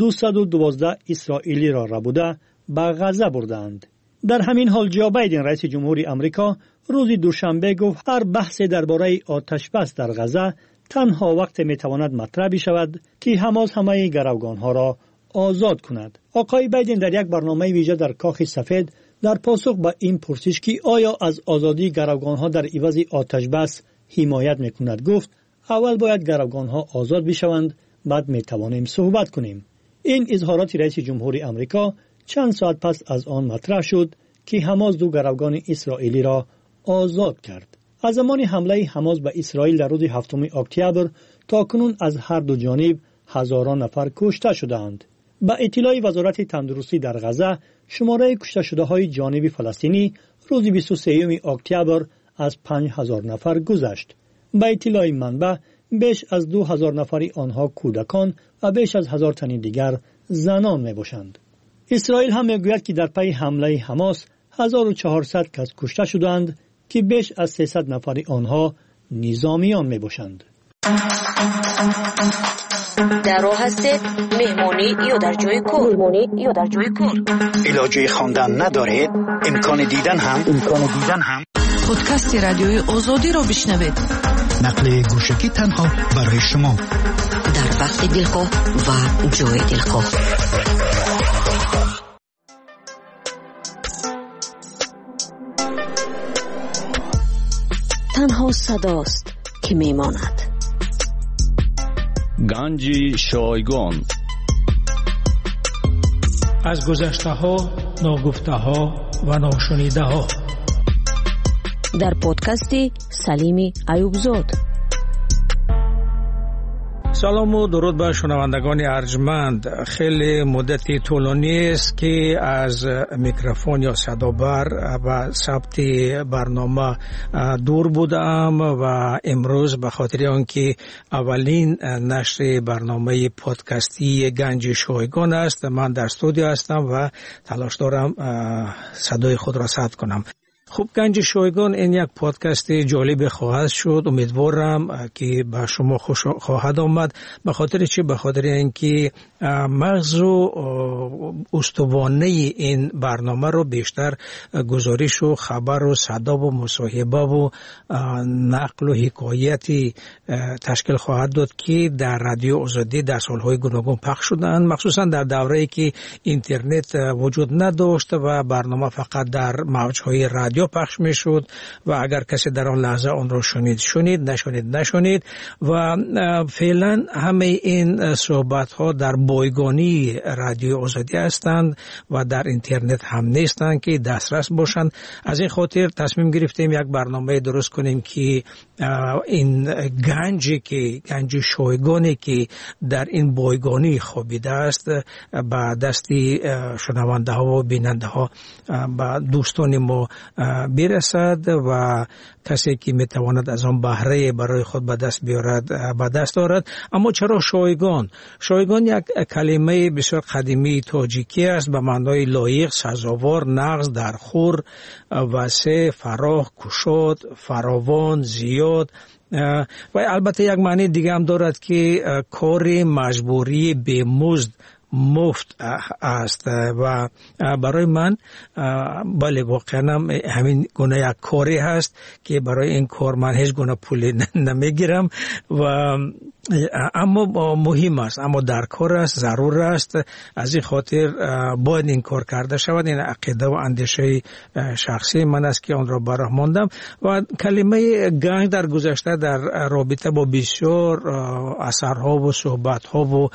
212 اسرائیلی را ربوده به غزه بردند. در همین حال جو بایدن رئیس جمهوری آمریکا روز دوشنبه گفت هر بحث درباره آتش بس در غزه تنها وقت میتواند مطرح شود که حماس همه گروگانها را آزاد کند. آقای بایدن در یک برنامه ویژه در کاخ سفید در پاسخ به این پرسش که آیا از آزادی گروگانها در عوض آتش بس حمایت میکند گفت اول باید گروگانها آزاد بشوند بعد میتوانیم صحبت کنیم. این اظهارات رئیس جمهوری آمریکا چند ساعت پس از آن مطرح شد که حماس 2 گروگان اسرائیلی را آزاد کرد. از زمان حمله حماس به اسرائیل در روز 7 اکتبر تا کنون از هر دو جانب هزاران نفر کشته شدند. با اطلاع وزارت تندرستی در غزه شماره کشته شده های جانب فلسطینی روز 23 اکتبر از 5000 نفر گذشت. با اطلاع منبع بیش از 2000 نفری آنها کودکان و بیش از 1000 تن دیگر زنان می باشند. اسرائیل هم میگوید که در پی حمله حماس 1400 کس کشته شدند که بیش از 300 نفری آنها نظامیان می باشند. در راه هستید مهمانی یا در جای کار علاجه خواندن ندارید امکان دیدن هم پادکست رادیوی آزادی را بشنوید. نقل گوشکی تنها برای شما در وقت دلخواه و جای دلخواه. تنها صداست که میماند. گنج شایگان. از گذشته ها، ناگفته ها و ناشنیده ها. در پادکستی سلیمی ایوبزاد. سلام و درود به شنوندگان ارجمند. خیلی مدتی طولانی است که از میکروفون یا صدابر و ثبت برنامه دور بودم و امروز به خاطر آنکه اولین نشر برنامه پادکستی گنج شایگان است، من در استودیو هستم و تلاش دارم صدای خود را ثبت کنم. خوب، گنج شایگان این یک پادکست جالب خواهد شد. امیدوارم که به شما خوش خواهد آمد. به خاطر چی؟ به خاطر اینکه مغز و استوانه این برنامه رو بیشتر گزارش و خبر و صدا و مصاحبه و نقل و حکایتی تشکیل خواهد داد که در رادیو آزادی در سالهای گوناگون پخش شدند، مخصوصا در دوره‌ای که اینترنت وجود نداشت و برنامه فقط در موج‌های رادیو پخش میشد و اگر کسی در آن لحظه آن را شنید نشنید و فعلا همه این صحبت ها در بایگانی رادیو آزادی هستند و در اینترنت هم نیستند که دسترس باشند. از این خاطر تصمیم گرفتیم یک برنامه درست کنیم که این گنج شایگانی که در این بایگانی خوابیده است به دستی شنونده ها و بیننده ها به دوستان ما برسد و کسی که میتواند از آن بهره برای خود به دست دارد. اما چرا شایگان؟ شایگان یک کلمه بسیار قدیمی تاجیکی است به معنای لایق، سزاوار، نغز، درخور، وسع، فراخ، گشاد، فراوان، زیاد و البته یک معنی دیگه هم دارد که کار مجبوری به مزد مفت است و برای من بله واقعا همین گونه یک کاری هست که برای این کار من هیچ گونه پولی نمیگیرم و اما مهم است، اما در کار است، ضرور است. از این خاطر باید این کار کرده شود. این عقیده و اندیشه شخصی من است که آن را براه ماندم و کلمه گنج در گذشته در رابطه با بسیار اثرها و صحبتها و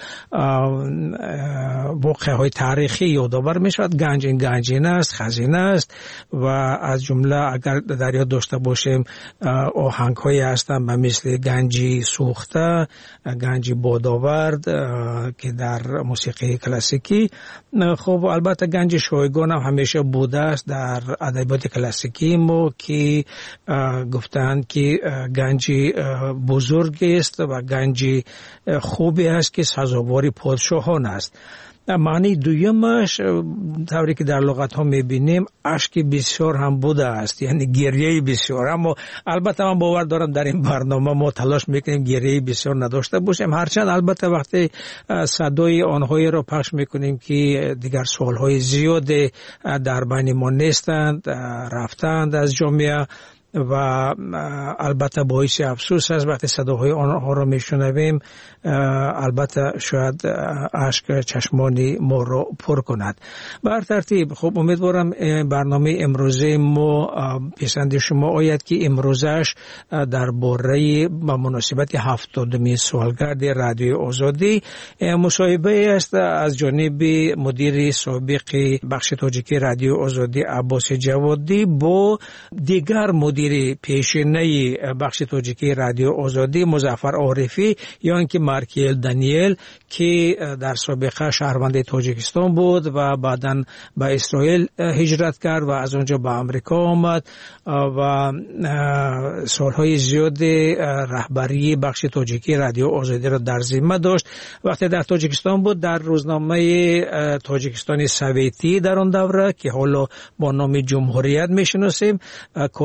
واقعه‌های تاریخی یادآور می شود. گنج این گنجینه است، خزینه است و از جمله اگر در یاد داشته باشیم آهنگ‌هایی هستند به مثل گنجی سوخته، گنجی بادآورد که در موسیقی کلاسیکی. خب البته گنج شایگان هم همیشه بوده است در ادبیات کلاسیکی ما که گفتند که گنجی بزرگی است و گنجی خوبی است که سزاوار پادشاهان است. معنی دویمش طوری که در لغت ها میبینیم اشک بسیار هم بوده است، یعنی گریه بسیار. اما البته من باور دارم در این برنامه ما تلاش میکنیم گریه بسیار نداشته باشیم، هرچند البته وقتی صدای آنهایی را پخش میکنیم که دیگر سالهای زیاد در بین ما نیستند، رفتند از جامعه و البته باعث افسوس است وقتی صداهای آنها را میشنویم. البته شاید اشک چشمان ما را پر کند. بر ترتیب خب امیدوارم برنامه امروزه ما پسند شما آید که امروزش درباره با مناسبت 70مین سالگرد رادیو آزادی مصاحبه است از جانب مدیر سابق بخش تاجیکی رادیو آزادی عباس جوادی با دیگر مدیر پیشینه بخش تاجیکی رادیو آزادی مظفر عارفی یا اینکه مارکیل دانیل که در سابقه شهروند تاجیکستان بود و بعداً به اسرائیل هجرت کرد و از اونجا به آمریکا آمد و سالهای زیاد رهبری بخش تاجیکی رادیو آزادی را در ذمه داشت. وقتی در تاجیکستان بود در روزنامه تاجیکستان سویتی در آن دوره که حالا با نام جمهوریت میشناسیم کاتب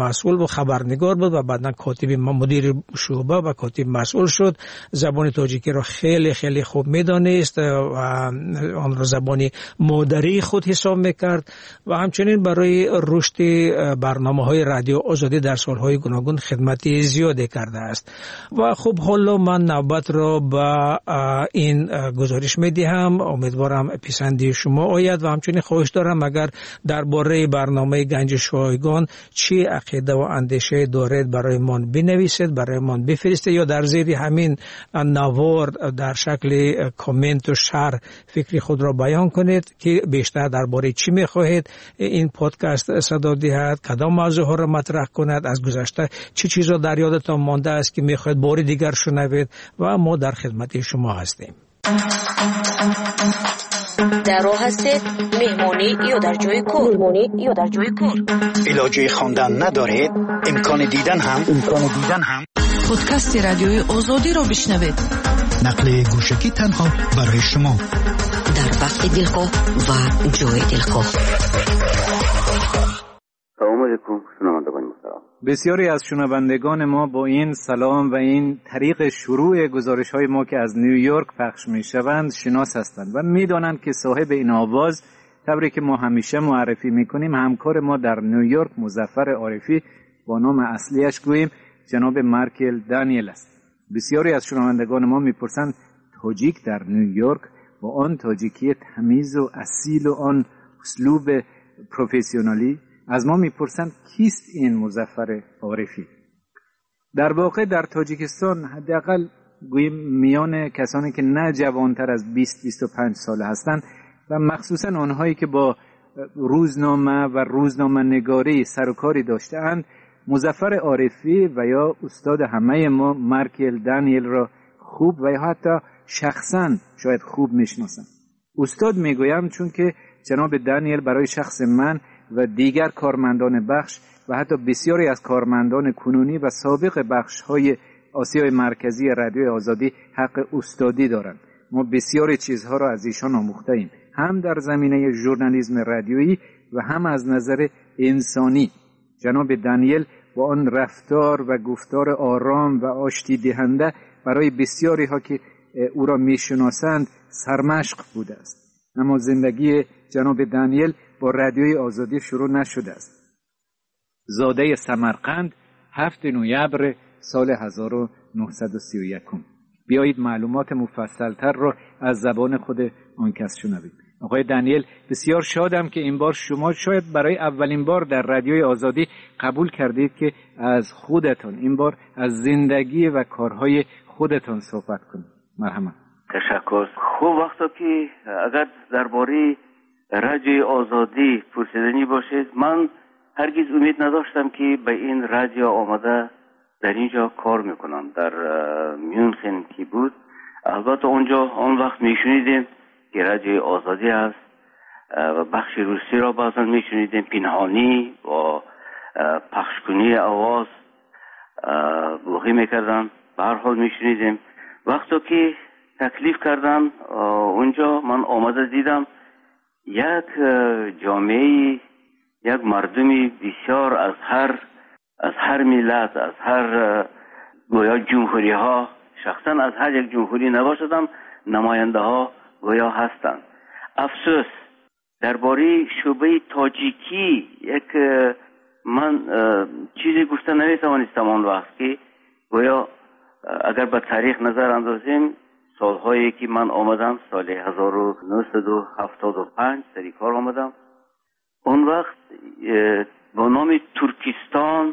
مسئول و خبرنگار بود و بعداً کاتب مدیر شعبه و کاتب مسئول شد. زبان تاجیکی را خیلی خیلی خوب میدانست و آن را زبان مادری خود حساب میکرد و همچنین برای رشد برنامه‌های رادیو آزادی در سالهای گوناگون خدمت زیادی کرده است. و خب حالا من نوبت را به این گزارش میدهم. امیدوارم پسندی شما آید و همچنین خواهش دارم اگر درباره برنامه گنج شایگان چی عقیده و اندیشه دارید برای من بنویسید، برای من بفرستید یا در زیر همین نوار در شکل کامنت و شرح فکری خود را بیان کنید که بیشتر درباره چی میخواهید این پادکست صدا دهد، کدام موضوع ها را مطرح کند، از گذشته چه چیزا در یادتان مانده است که میخواهید بار دیگر شنوید و ما در خدمت شما هستیم. در راه هستید مهمانی یا در جای کار علاجه خواندن ندارید، امکان دیدن هم پادکست رادیوی آزادی را بشنوید. نقل گوشکی تنها برای شما در وقت دلخواه و جای دلخواه. سلام علیکم شنوندگان محترم. بسیاری از شنوندگان ما با این سلام و این طریق شروع گزارش‌های ما که از نیویورک پخش می‌شوند شناس هستند و می‌دانند که صاحب این آواز طوری که ما همیشه معرفی می‌کنیم همکار ما در نیویورک مظفر عارفی با نام اصلیش گوییم جناب مایکل دانیل است. بسیاری از شنوندگان ما می‌پرسند تاجیک در نیویورک با آن تاجیکی تمیز و اصیل و آن اسلوب پروفسیونالی از ما میپرسند کیست این مظفر عارفی؟ در واقع در تاجیکستان حداقل گوییم میان کسانی که نه جوانتر از 20-25 ساله هستند و مخصوصا آنهایی که با روزنامه و روزنامه نگاری سر و کاری داشته‌اند مظفر عارفی و یا استاد همه ما مایکل دانیل را خوب و یا حتی شخصا شاید خوب میشناسند. استاد میگویم چون که جناب دانیل برای شخص من و دیگر کارمندان بخش و حتی بسیاری از کارمندان کنونی و سابق بخش‌های آسیای مرکزی رادیوی آزادی حق استادی دارند. ما بسیاری چیزها را از ایشان آموخته‌ایم، هم در زمینه ژورنالیسم رادیویی و هم از نظر انسانی. جناب دانیل با آن رفتار و گفتار آرام و آشتی دهنده برای بسیاری ها که او را میشناسند سرمشق بوده است. اما زندگی جناب دانیل با رادیوی آزادی شروع نشده است. زاده سمرقند 7 نوامبر سال 1931. بیایید معلومات مفصلتر را از زبان خود آن کس شنوید. آقای دانیل، بسیار شادم که این بار شما شاید برای اولین بار در رادیوی آزادی قبول کردید که از خودتان این بار از زندگی و کارهای خودتان صحبت کنید. مرحبا. تشکر. خوب وقتا که اگر درباره رادیوی آزادی پرسیدنی باشید، من هرگز امید نداشتم که به این رادیو آمده در اینجا کار میکنم. در میونخن که بود، البته اونجا آن وقت میشنیدیم که رادیوی آزادی است و بخش روسی را بعضا میشنیدیم پنهانی و پخشکنی آواز بلوغی میکردن. به هر حال میشنیدیم. وقتی که تکلیف کردن اونجا من آمده دیدم یک جامعه، یک مردمی بسیار از هر ملت، از هر گویا جمهوری ها، شخصا از هر یک جمهوری نباشدم، نماینده ها گویا هستند. افسوس درباره شعبه تاجیکی یک من چیزی گفته نمیتوانستم آن وقت که گویا اگر به تاریخ نظر اندازیم سالهایی که من آمدم سال 1975 سری کار آمدم، اون وقت با نام ترکستان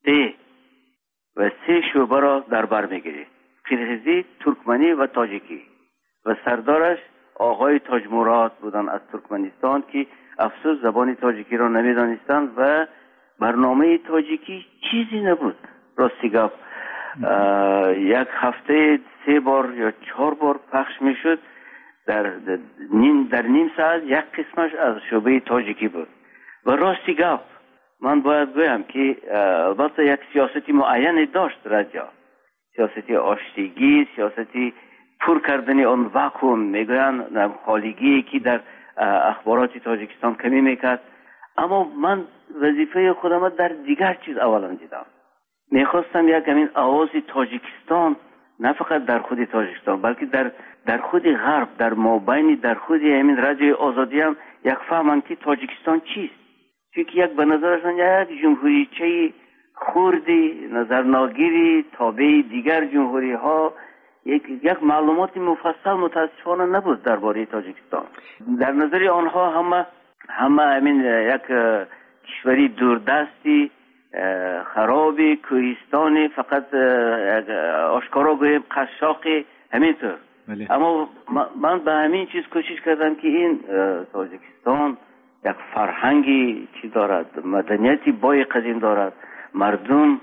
و 3 شعبه را در بر میگیره: قرغیزی، ترکمنی و تاجیکی و سردارش آقای تاج مراد بودن از ترکمنستان که افسوس زبان تاجیکی را نمیدانستند و برنامه تاجیکی چیزی نبود. راستی گفت یک هفته 3 بار یا 4 بار پخش میشد. در نیم ساعت یک قسمش از شعبه تاجیکی بود. و راستی گفت من باید گویم که البته یک سیاستی معینی داشت رادیو، سیاستی آشتیگی، سیاستی پر کردن آن واکوم، میگوین خالیگی که در اخبارات تاجیکستان کمی میکرد. اما من وظیفه خودم در دیگر چیز اولا دیدم. میخواستم یک همین آواز تاجیکستان نه فقط در خود تاجیکستان بلکه در خود غرب، در مابین در خود همین رادیوی آزادی هم یک فهمن که تاجیکستان چیست. چون یک به نظرشان یک جمهوریچه خوردی نظرناگیری تابع دیگر جمهوری ها، یک معلومات مفصل متاسفانه نبود درباره تاجیکستان. در نظر آنها همه همین یک کشوری دوردستی خرابی کوهستانی فقط آشکارا گویم قشاقی همینطور. اما من به همین چیز کوشش کردم که این تاجیکستان یک فرهنگی چی دارد، مدنیتی بای قدیم دارد، مردم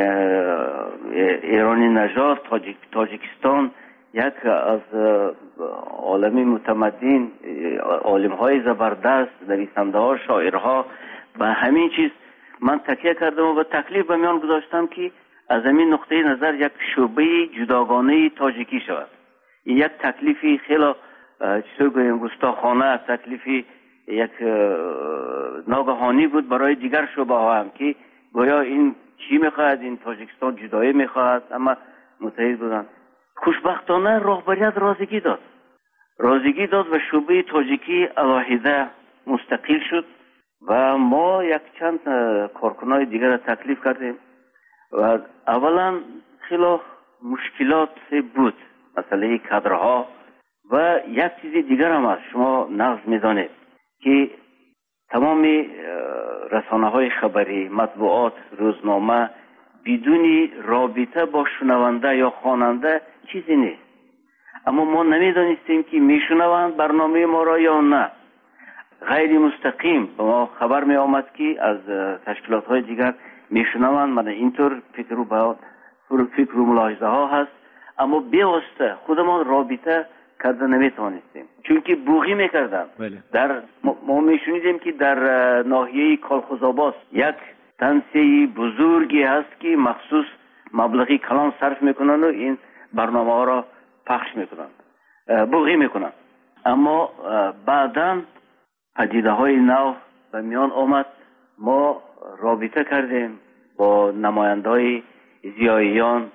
ایرانی نژاد تاجیکستان یک از عالمی متمدن عالم‌های زبردست نویسنده‌ها شاعرها و همین چیز من تکیه کردم و تکلیف به میان گذاشتم که از همین نقطه نظر یک شعبه جداگانه تاجیکی شود. این یک تکلیفی خیلی چطور گویم گستاخانه، تکلیفی یک ناگهانی بود برای دیگر شعبه ها هم که گویا این چی میخواهد، این تاجیکستان جدایی میخواهد، اما متحد بودن. خوشبختانه راهبریت رازیگی داد و شعبه تاجیکی علاهیده مستقل شد و ما یک چند کارکنای دیگر تکلیف کردیم و اولا خیلی مشکلات بود، مسئله کادرها و یک چیز دیگر هم هست. شما نقض میدانید که تمام رسانه‌های خبری، مطبوعات، روزنامه بدون رابطه با شنونده یا خواننده چیزی نیست. اما ما نمیدانستیم که میشنوند برنامه ما را یا نه. غیر مستقیم به ما خبر می آمد که از تشکیلات‌های دیگر میشنوند. من اینطور فکر و ملاحظه ها هست، اما بی‌واسطه خودمان رابطه کرده نمیتوانستیم، چون که بوغی میکردن. در ما میشنیدیم که در ناحیه کالخوزآباد یک تنسیه بزرگی هست که مخصوص مبلغی کلان صرف میکنن و این برنامه ها را پخش میکنن، بوغی میکنن. اما بعداً پدیده های نو به میان آمد. ما رابطه کردیم با نماینده های زیاییان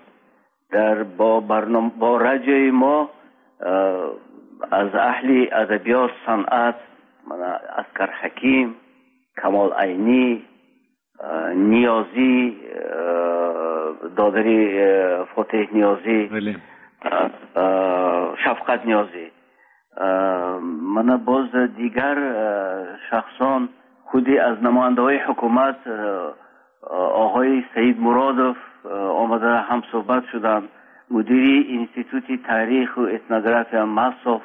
با رادیوی ما از اهل ادبیات صنعت، اسکر حکیم، کمال عینی، نیازی، دادری فتح نیازی، شفقت نیازی، من باز دیگر شخصان خودی از نماینده های حکومت آقای سید مرادوف آمده هم صحبت شدن، مدیری انستیتوت تاریخ و اتنوگرافی مصرف،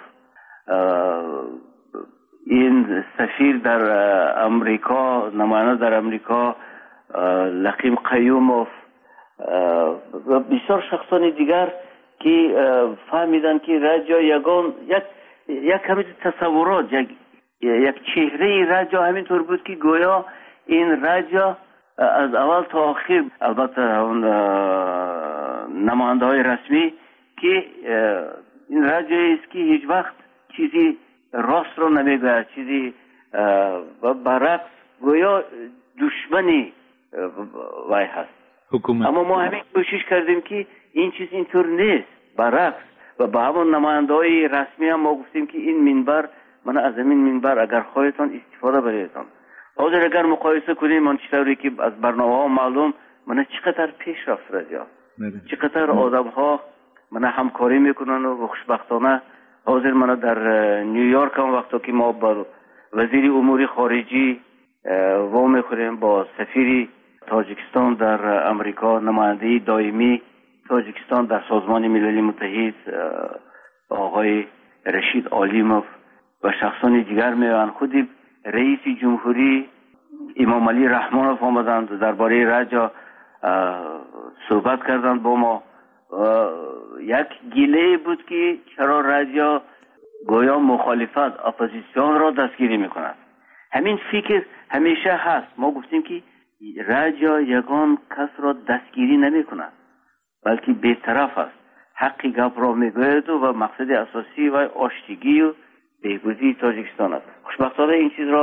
این سفیر در امریکا، نماینده در امریکا لقیم قیوموف و بسیار شخصان دیگر که فهمیدن که رادیو یک همین تصورات، یک چهره رادیو همینطور بود که گویا این رادیو از اول تا آخر، البته اون نماینده های رسمی که این رادیویی است که هیچ وقت چیزی راست رو نمیگوید، چیزی و برعکس گویا دشمنی وای هست حکومت. اما ما همین کوشش کردیم که این چیز اینطور نیست، برعکس. و با همون نماینده های رسمی هم ما گفتیم که این منبر، من از این منبر اگر خواهیتان استفاده بریدتان. حاضر اگر مقایسه کنیم من چطوری که از برنامه ها معلوم من چقدر پیش رفت رادیو، چقدر آدم ها من همکاری میکنن و خوشبختانه حاضر من در نیویورک هم وقتی که ما با وزیر امور خارجی و میخوریم، با سفیر تاجیکستان در امریکا، نماینده دائمی تاجیکستان در سازمان ملل متحد آقای رشید عالیموف و شخصان دیگر میان، خودی رئیس جمهوری امام علی رحمانوف آمدند درباره رادیو صحبت کردند با ما. یک گله بود که چرا رادیو گویا مخالفت، اپوزیسیون را دستگیری میکند. همین فکر همیشه هست. ما گفتیم که رادیو یگان کس را دستگیری نمیکند، بلکه بی‌طرف است، حقی گپ را میگوید و مقصد اساسی و آشتگی و بهبودی تاجیکستان است. خوشبختانه این چیز را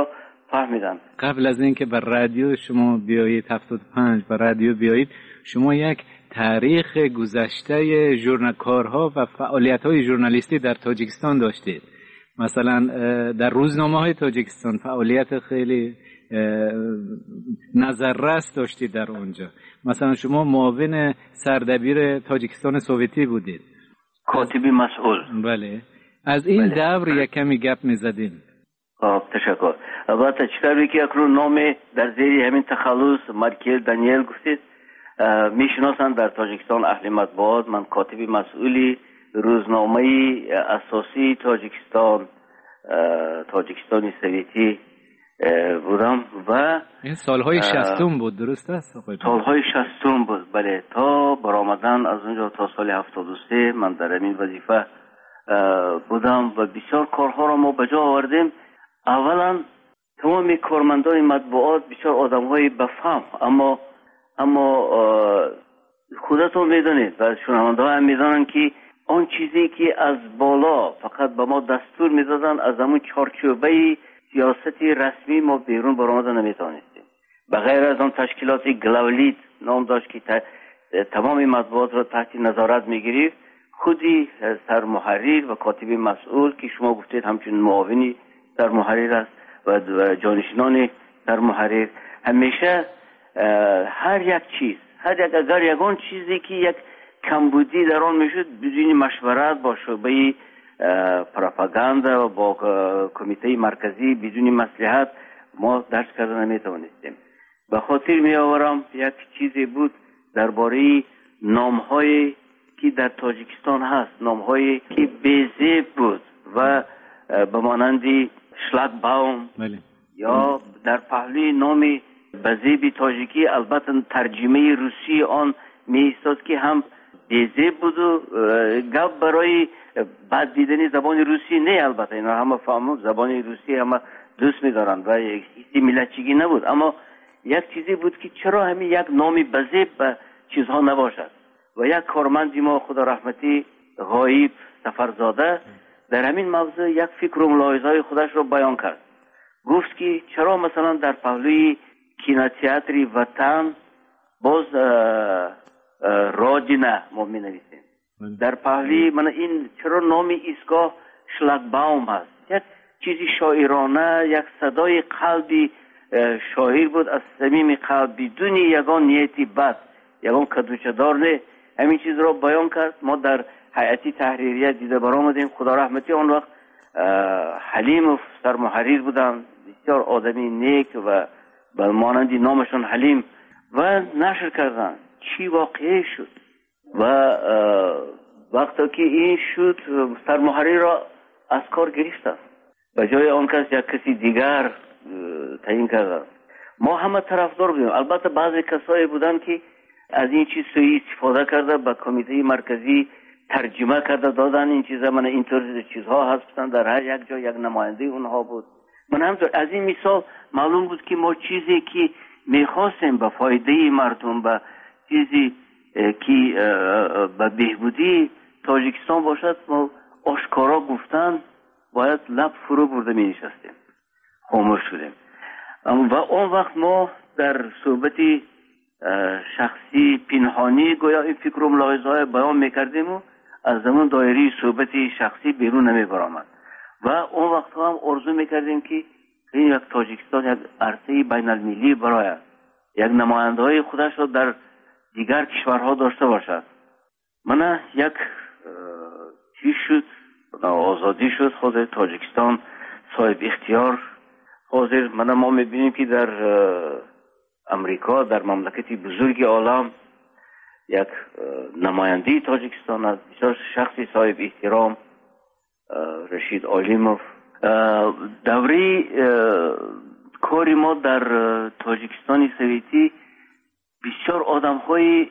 فهمیدن. قبل از اینکه به رادیو شما بیایید 75 به رادیو بیایید، شما یک تاریخ گذشته کارها و فعالیت‌های ژورنالیستی در تاجیکستان داشتید. مثلا در روزنامه‌های تاجیکستان فعالیت خیلی نظررس داشتید در اونجا. مثلا شما معاون سردبیر تاجیکستان سوویتی بودید، کاتبی مسئول. بله، از این دور یک کمی گپ می‌زدیم. تشکر. البته چیکار که اکنون نام در زیر همین تخلص مارکل دانیل گفتید میشناسند در تاجیکستان اهل مطبوعات. من کاتبی مسئولی روزنامه اساسی تاجیکستانی سوویتی بودم و این سالهای 60 بود، درست است؟ سالهای 60 بود، بله، تا برآمدن از اونجا تا سال 73 من در این وظیفه بودم و بسیار کارها را ما به جا آوردیم. اولا تمام کارمندان مطبوعات بسیار آدم‌های بفهم، اما خودتون میدونید و شنونده‌ها هم میدونن که آن چیزی که از بالا فقط به ما دستور میدادن از همون چارچوبه سیاستی رسمی ما بیرون برآمدن نمیتونستیم. بغیر از آن تشکیلات گلاولید نام داشت که تمام مطبوعات را تحت نظارت میگیرید، خودی سرمحرر و کاتب مسئول که شما گفتید همچنین معاونی سرمحرر است و جانشینان سرمحرر همیشه هر یک چیز، اگر یگان چیزی که یک کمبودی در آن میشد بدون مشورت با شعبه پروپاگاندا و با کمیته مرکزی بدون مصلحت ما درس کردن نمیتوانستیم. به خاطر می آورم یک چیزی بود درباره نام‌هایی که در تاجیکستان هست، نام‌هایی که بی‌زیب بود و به مانند شلاگباوم یا در پهلوی نام بزیب تاجیکی البته ترجمه روسی آن می ایستاد که هم بی‌زیب بود و گپ برای بد دیدن زبان روسی نه. البته اینا همه فهمون زبان روسی همه دوست می‌دارن و هیچ ملتچگی نبود، اما یک چیزی بود که چرا همین یک نام بزیب به چیزها نباشد. و یک کارمندی ما خدا رحمتی غایب سفرزاده در همین موضوع یک فکر و ملاحظه‌های خودش رو بیان کرد. گفت که چرا مثلا در پهلوی کینوتئاتر وطن باز رادینه ما می نویسیم، در پهلوی من این چرا نام ایستگاه شلاگباوم هست، یک چیزی شاعرانه، یک صدای قلبی شاعر بود از صمیم قلب بدون یگان نیتی بد، یگان کدوچدار نه. همین چیز را بیان کرد. ما در هیئت تحریریه دیده برآمدیم. خدا رحمتی آن وقت حلیم و سرمحرر بودن، بسیار آدمی نیک و به مانندی نامشون حلیم و نشر کردن. چی واقعی شد و وقتی که این شد سرمحرر را از کار گرفتن، به جای آن کس یک کسی دیگر تعیین کردن. ما همه طرفدار بودیم. البته بعضی کسایی بودن که از این چیز سوی استفاده کرده به کمیته مرکزی ترجمه کرده دادن این چیزا، من اینطور چیزها هستن در هر یک جا یک نماینده اونها بود. من همطور از این مثال معلوم بود که ما چیزی که میخواستیم به فایده مردم، به چیزی که به بهبودی تاجیکستان باشد، ما آشکارا گفتن باید لب فرو برده می نشستیم، خاموش شدیم. و اون وقت ما در صحبتی شخصی پنهانی گویا این فکر و ملاحظه‌های بیان میکردیم و از زمان دایره صحبتی شخصی بیرون نمی برآمد. و اون وقت هم آرزو میکردیم که این یک تاجیکستان یک عرصه بین المللی برای یک نماینده‌های خودش را در دیگر کشورها داشته باشد. من یک چیز شد، آزادی شد، خود تاجیکستان صاحب اختیار. حاضر ما میبینیم که در امریکا، در مملکتی بزرگ عالم، یک نماینده تاجیکستان است، بسیار شخصی صاحب احترام، رشید آلیموف. دوره کاری ما در تاجیکستان سوویتی بسیار آدم‌های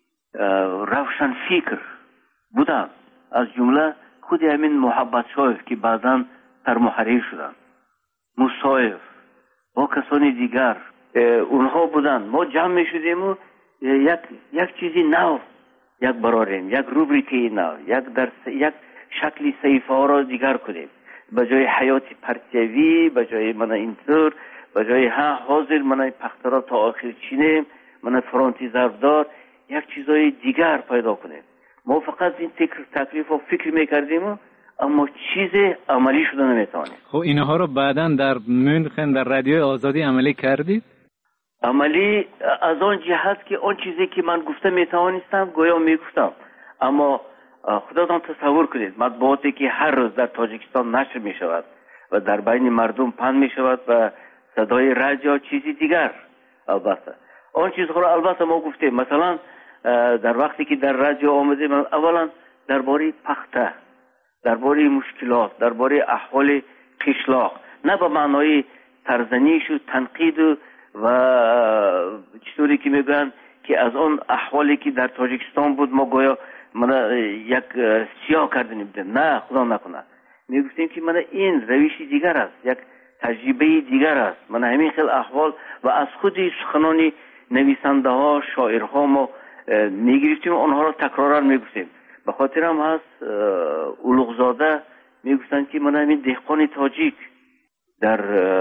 روشن فکر بودند، از جمله خود همین محبت شایف که بعداً سرمحرر شدند، موسایف و کسانی دیگر اونها بودند. ما جمع می شدیم و یک چیزی نو یک براریم، یک روبریکی نو، یک شکلی صحیفه ها را دیگر کنیم. به جای حیات پرتیوی، به جای من اینطور، و جای ها حاضر من پخترا تا آخر چینیم، من فرانتی ضربدار، یک چیزای دیگر پیدا کنیم. ما فقط این تکلیف و فکر میکردیم اما چیز عملی شده نمیتوانیم. خب اینها رو بعداً در مونخن در رادیوی آزادی عملی کردید؟ عملی از آن جهت که آن چیزی که من گفته میتوانستم گویا میگفتم، اما خودتان تصور کنید مطبوعاتی که هر روز در تاجیکستان نشر میشود و در بین مردم پخش میشود و صدای رادیو چیزی دیگر. البته آن چیزها رو البته ما گفتیم، مثلا در وقتی که در رادیو آمدیم اولا درباره پخته، درباره مشکلات، درباره احوال قشلاق، نه به معنای سرزنش و تنقید و چطوری که میگن که از آن احوالی که در تاجیکستان بود ما گویا من یک سیاه کردنیم بودیم، نه خدا نکنه. میگفتیم که من این روشی دیگر است، یک تجربه دیگر است. من همین خیلی احوال و از خود سخنان نویسنده ها شاعرها ما میگرفتیم، آنها را تکرارا میگفتیم. به خاطر هم هست اولوغزاده میگفتن که من همین دهقان تاجیک در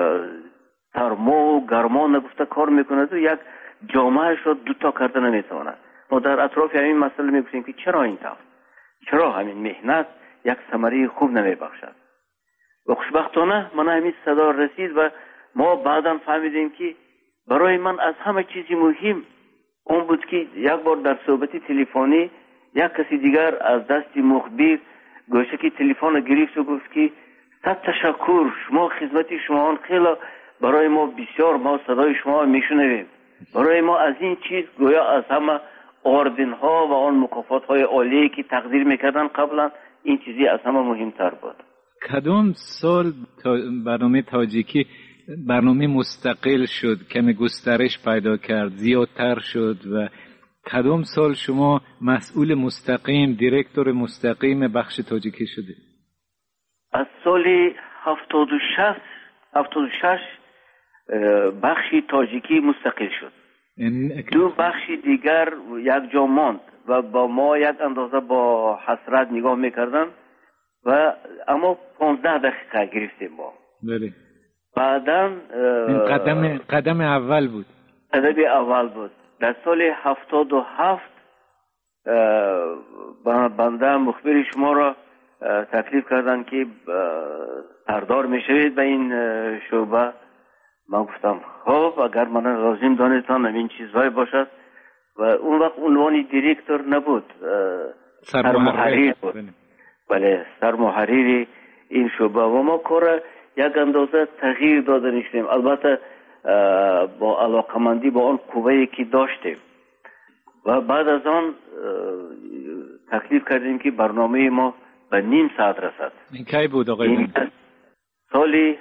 سرما و گرما نگفته کار میکند و یک جامعهش را دوتا کرده نمیتواند. ما در اطراف همین مسئله میگفتیم که چرا این طور، چرا همین مهنت یک ثمره خوب نمیبخشد. و خوشبختانه من همین صدا رسید و ما بعدا فهمیدیم که برای من از همه چیزی مهم اون بود که یک بار در صحبت تلفنی یک کسی دیگر از دست مخبر گوشه که تلفن گرفت و گفت که صد تشکر، شما خدمت شما خیلی برای ما بسیار، ما صدای شما میشنویم. برای ما از این چیز گویا از همه آردن ها و آن مکافات های عالی که تقدیر میکردن قبلا این چیزی از همه مهمتر بود. کدام سال برنامه تاجیکی برنامه مستقل شد، کمی گسترش پیدا کرد، زیادتر شد و کدام سال شما مسئول مستقیم، دیرکتور مستقیم بخش تاجیکی شده؟ از سال 76 بخش تاجیکی مستقل شد. دو بخش دیگر یک جا ماند و با ما یک اندازه با حسرت نگاه میکردن و اما 15 دقیقه گرفتیم با. بله. بعداً قدم اول بود. قدم اول بود. در سال 77 بنده مخبر شما را تکلیف کردن که سردار میشوید به این شعبه. من گفتم خب اگر من لازم دانستان این چیزهای باشد و اون وقت عنوان دیرکتور نبود، سرمحریر بود. بله، سرمحریر این شعبه و ما کار یک اندازه تغییر داده نشدیم، البته با علاقمندی با آن قوه‌ای که داشتیم و بعد از آن تکلیف کردیم که برنامه ما به نیم ساعت رسد. این کی بود آقای؟ سال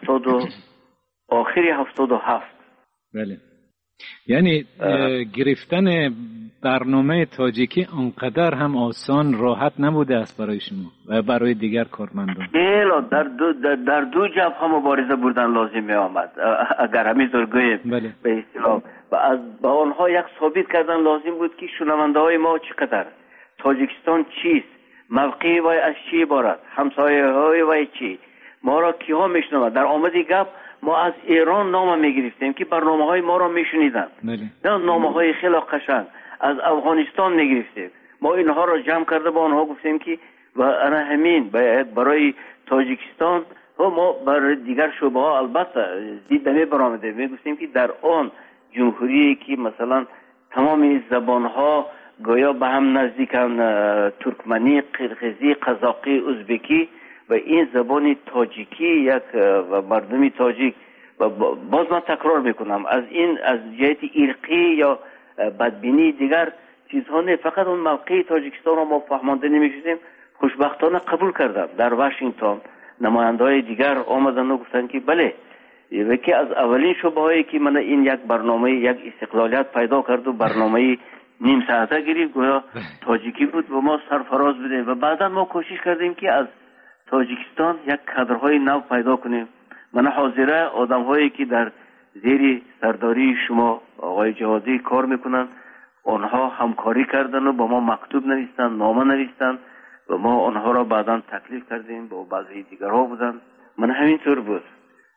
آخری 77. بله. یعنی گرفتن برنامه تاجیکی انقدر هم آسان راحت نبوده است برای شما و برای دیگر کارمندان. در دو جبهه مبارزه بردن لازم می آمد اگر همینطور گوییم. بله. به اصطلاح و از با آنها یک ثابت کردن لازم بود که شنونده های ما چقدر، تاجیکستان چیست، موقعی وای از چی عبارت، همسایه های وای چی، ما را کیها میشنوند. در آمد گپ ما از ایران نام میگرفتیم که برنامه های ما را میشنیدند، نه نامه های خیلی قشنگ. از افغانستان میگرفتیم، ما اینها را جمع کرده با آنها گفتیم که و انا همین برای تاجیکستان و ما برای دیگر شعبه ها البته دید نمی برآمده. میگفتیم که در آن جمهوری که مثلا تمام زبان ها گویا به هم نزدیکن، ترکمنی، قرقیزی، قزاقی، ازبکی و این زبان تاجیکی یک و مردمی تاجیک و باز من تکرار میکنم از این از جهت ارقی یا بدبینی دیگر چیزها نه، فقط اون موقع تاجیکستان را ما فهمانده نمیشدیم. خوشبختانه قبول کردم. در واشنگتن نماینده‌های دیگر آمدن و گفتن که بله، یکی از اولین شعبه هایی که من این یک برنامه یک استقلالیت پیدا کرد و برنامه نیم ساعته گرفت گویا تاجیکی بود و ما سرفراز بودیم و بعدا ما کوشش کردیم که از تاجیکستان یک کادرهای نو پیدا کنیم. من حاضره آدم هایی که در زیر سرداری شما آقای جهادی کار میکنن، آنها همکاری کردن و با ما مکتوب نوشتن، نامه نوشتن و ما آنها را بعدا تکلیف کردیم با بعضی دیگرها بودن. من همینطور بود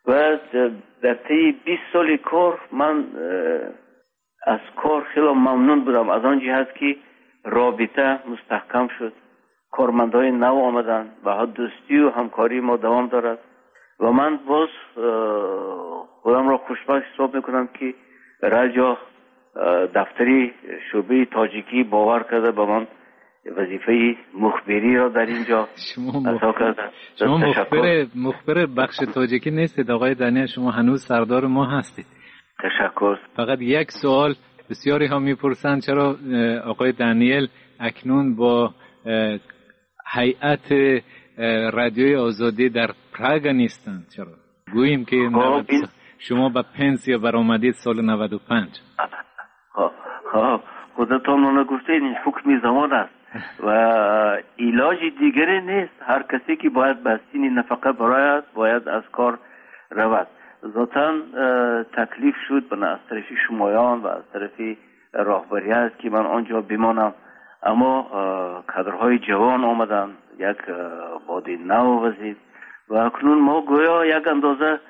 و در طی 20 سال کار من از کار خیلی ممنون بودم، از آن جهت که رابطه مستحکم شد، کارمندای نو آمدن و دوستی و همکاری ما دوام دارد و من باز خودم را خوشبخت حساب میکنم که رادیو دفتری شعبه تاجیکی باور کرده به من وظیفه مخبری را در اینجا ادا کرده. شما مخبر بخش تاجیکی نیستید آقای دانیل، شما هنوز سردار ما هستید. تشکر. فقط یک سوال بسیاری ها میپرسند چرا آقای دانیل اکنون با هیئت رادیوی آزادی در پراگ نیستند؟ چرا گوییم که شما به پنسیا برآمدید سال 95. خودتان اون گفته این حکم زمان است و علاج دیگری نیست. هر کسی که باید به سین نفقه برآید باید از کار رود. ذاتاً تکلیف شد از طرف شمایان و از طرف راهبریت که من آنجا بمانم، اما کادرهای جوان آمدن، یک باد نو وزید و اکنون ما گویا یک اندازه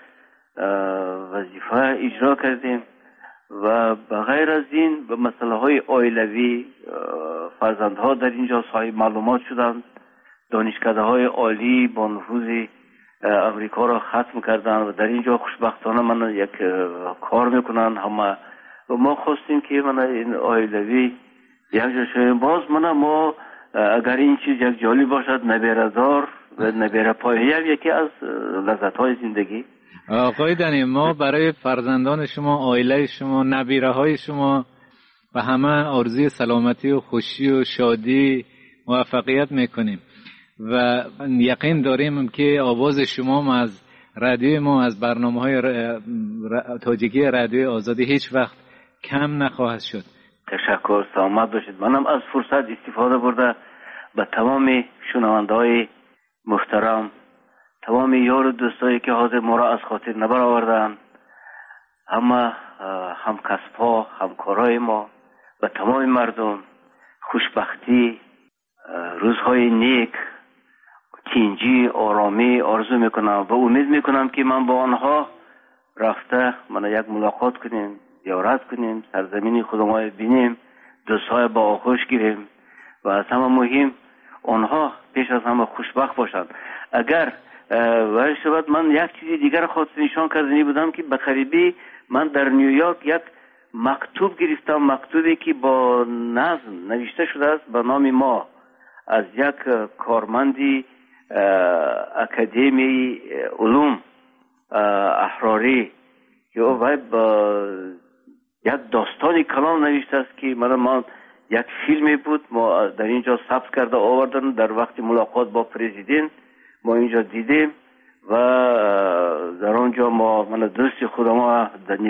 وظیفه اجرا کردیم و بغیر از این به مسئله های عائلوی فرزندها در اینجا صاحب معلومات شدند، دانشکده های عالی با نفوذ امریکا را ختم کردن و در اینجا خوشبختانه من یک کار میکنن همه و ما خواستیم که من این عائلوی یک جا شویم. باز ما اگر این چیز یک جالی باشد نبیردار و نبیره پایه یکی از لذت های زندگی. آقای دنی، ما برای فرزندان شما، عائله شما، نبیره های شما و همه آرزوی سلامتی و خوشی و شادی موفقیت میکنیم و یقین داریم که آواز شما از رادیوی ما، از برنامه‌های تاجیکی رادیوی آزادی هیچ وقت کم نخواهد شد. تشکر، سلامت باشید. منم از فرصت استفاده برده به تمام شنونده‌های محترم، تمام یار و دوستایی که حاضر ما را از خاطر نبرآوردند، همه همکسب‌ها، همکارای ما و تمام مردم خوشبختی، روزهای نیک، تینجی، آرامی آرزو میکنم و امید میکنم که من با آنها رفته من یک ملاقات کنیم، زیارت کنیم، سرزمین خودمان بینیم، دوستای با آغوش گیریم و از همه مهم آنها پیش از همه خوشبخت باشند. اگر و شاید من یک چیزی دیگر خواست نشان کردنی بودم که بقریبی من در نیویورک یک مکتوب گرفتم، مکتوبی که با نظم نوشته شده است به نام ما از یک کارمندی اکادمی علوم احراری که او با یک داستانی کلام نوشته است که من یک فیلمی بود ما در اینجا ثبت کرده آوردن. در وقت ملاقات با پرزیدنت ما اینجا دیدیم و در آنجا من دوست خودم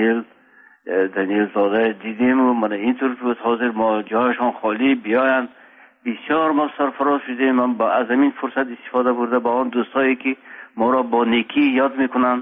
دانیل زاده دیدیم و من اینطور بود حاضر ما جایشان خالی بیاین. بسیار ما سرفراز شدیم. من با از این فرصت استفاده برده با آن دوستایی که ما را با نیکی یاد میکنن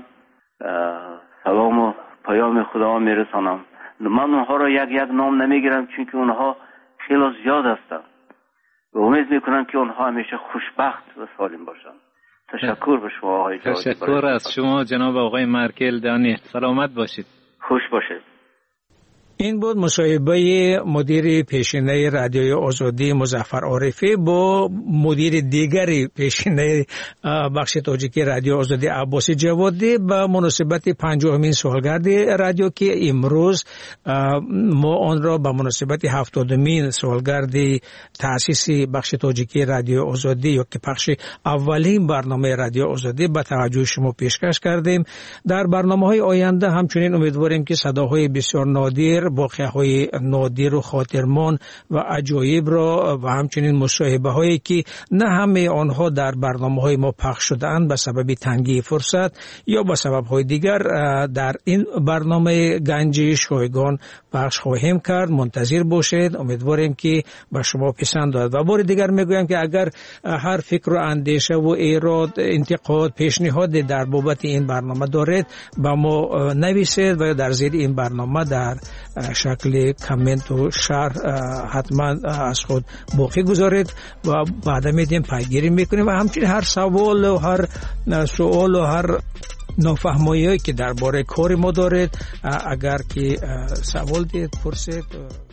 سلام و پیام خدا میرسانم. من اونها را یک نام نمیگیرم چون که اونها خیلی زیاد هستند و امید میکنم که اونها همیشه خوشبخت و سالم باشند. تشکر به شما آقای جوادی. تشکر از شما جناب آقای مارکل دانیل. سلامت باشید. خوش باشید. این بود مصاحبه مدیر پیشینه رادیوی آزادی مظفر عارفی با مدیر دیگری پیشینه بخش تاجیکی رادیو آزادی عباسی جوادی به مناسبت 50مین سالگرد رادیو که امروز ما آن را به مناسبت 70مین سالگرد تأسیس بخش تاجیکی رادیو آزادی یا که پخش اولین برنامه رادیو آزادی به توجه شما پیشکش کردیم. در برنامه‌های آینده همچنین امیدواریم که صداهای بسیار نادر، واقعه‌های نادر و خاطرمان و عجایب را و همچنین مصاحبه هایی که نه همه آنها در برنامه‌های ما پخش شده‌اند به سبب تنگی فرصت یا به سبب‌های دیگر در این برنامه گنج شایگان پخش خواهیم کرد. منتظر باشید. امیدواریم که به شما پسند آید و بار دیگر میگویم که اگر هر فکر و اندیشه و ایراد، انتقاد، پیشنهاد در بابت این برنامه دارید با ما نویسید و در زیر این برنامه در شکل کامنت و شرح حتما از خود باقی گذارید و بعد میدیم پیگیری میکنیم و همچنین هر سوال و هر سوال و هر نافهمایی که درباره کار ما دارید، اگر که سوال دید پرسید.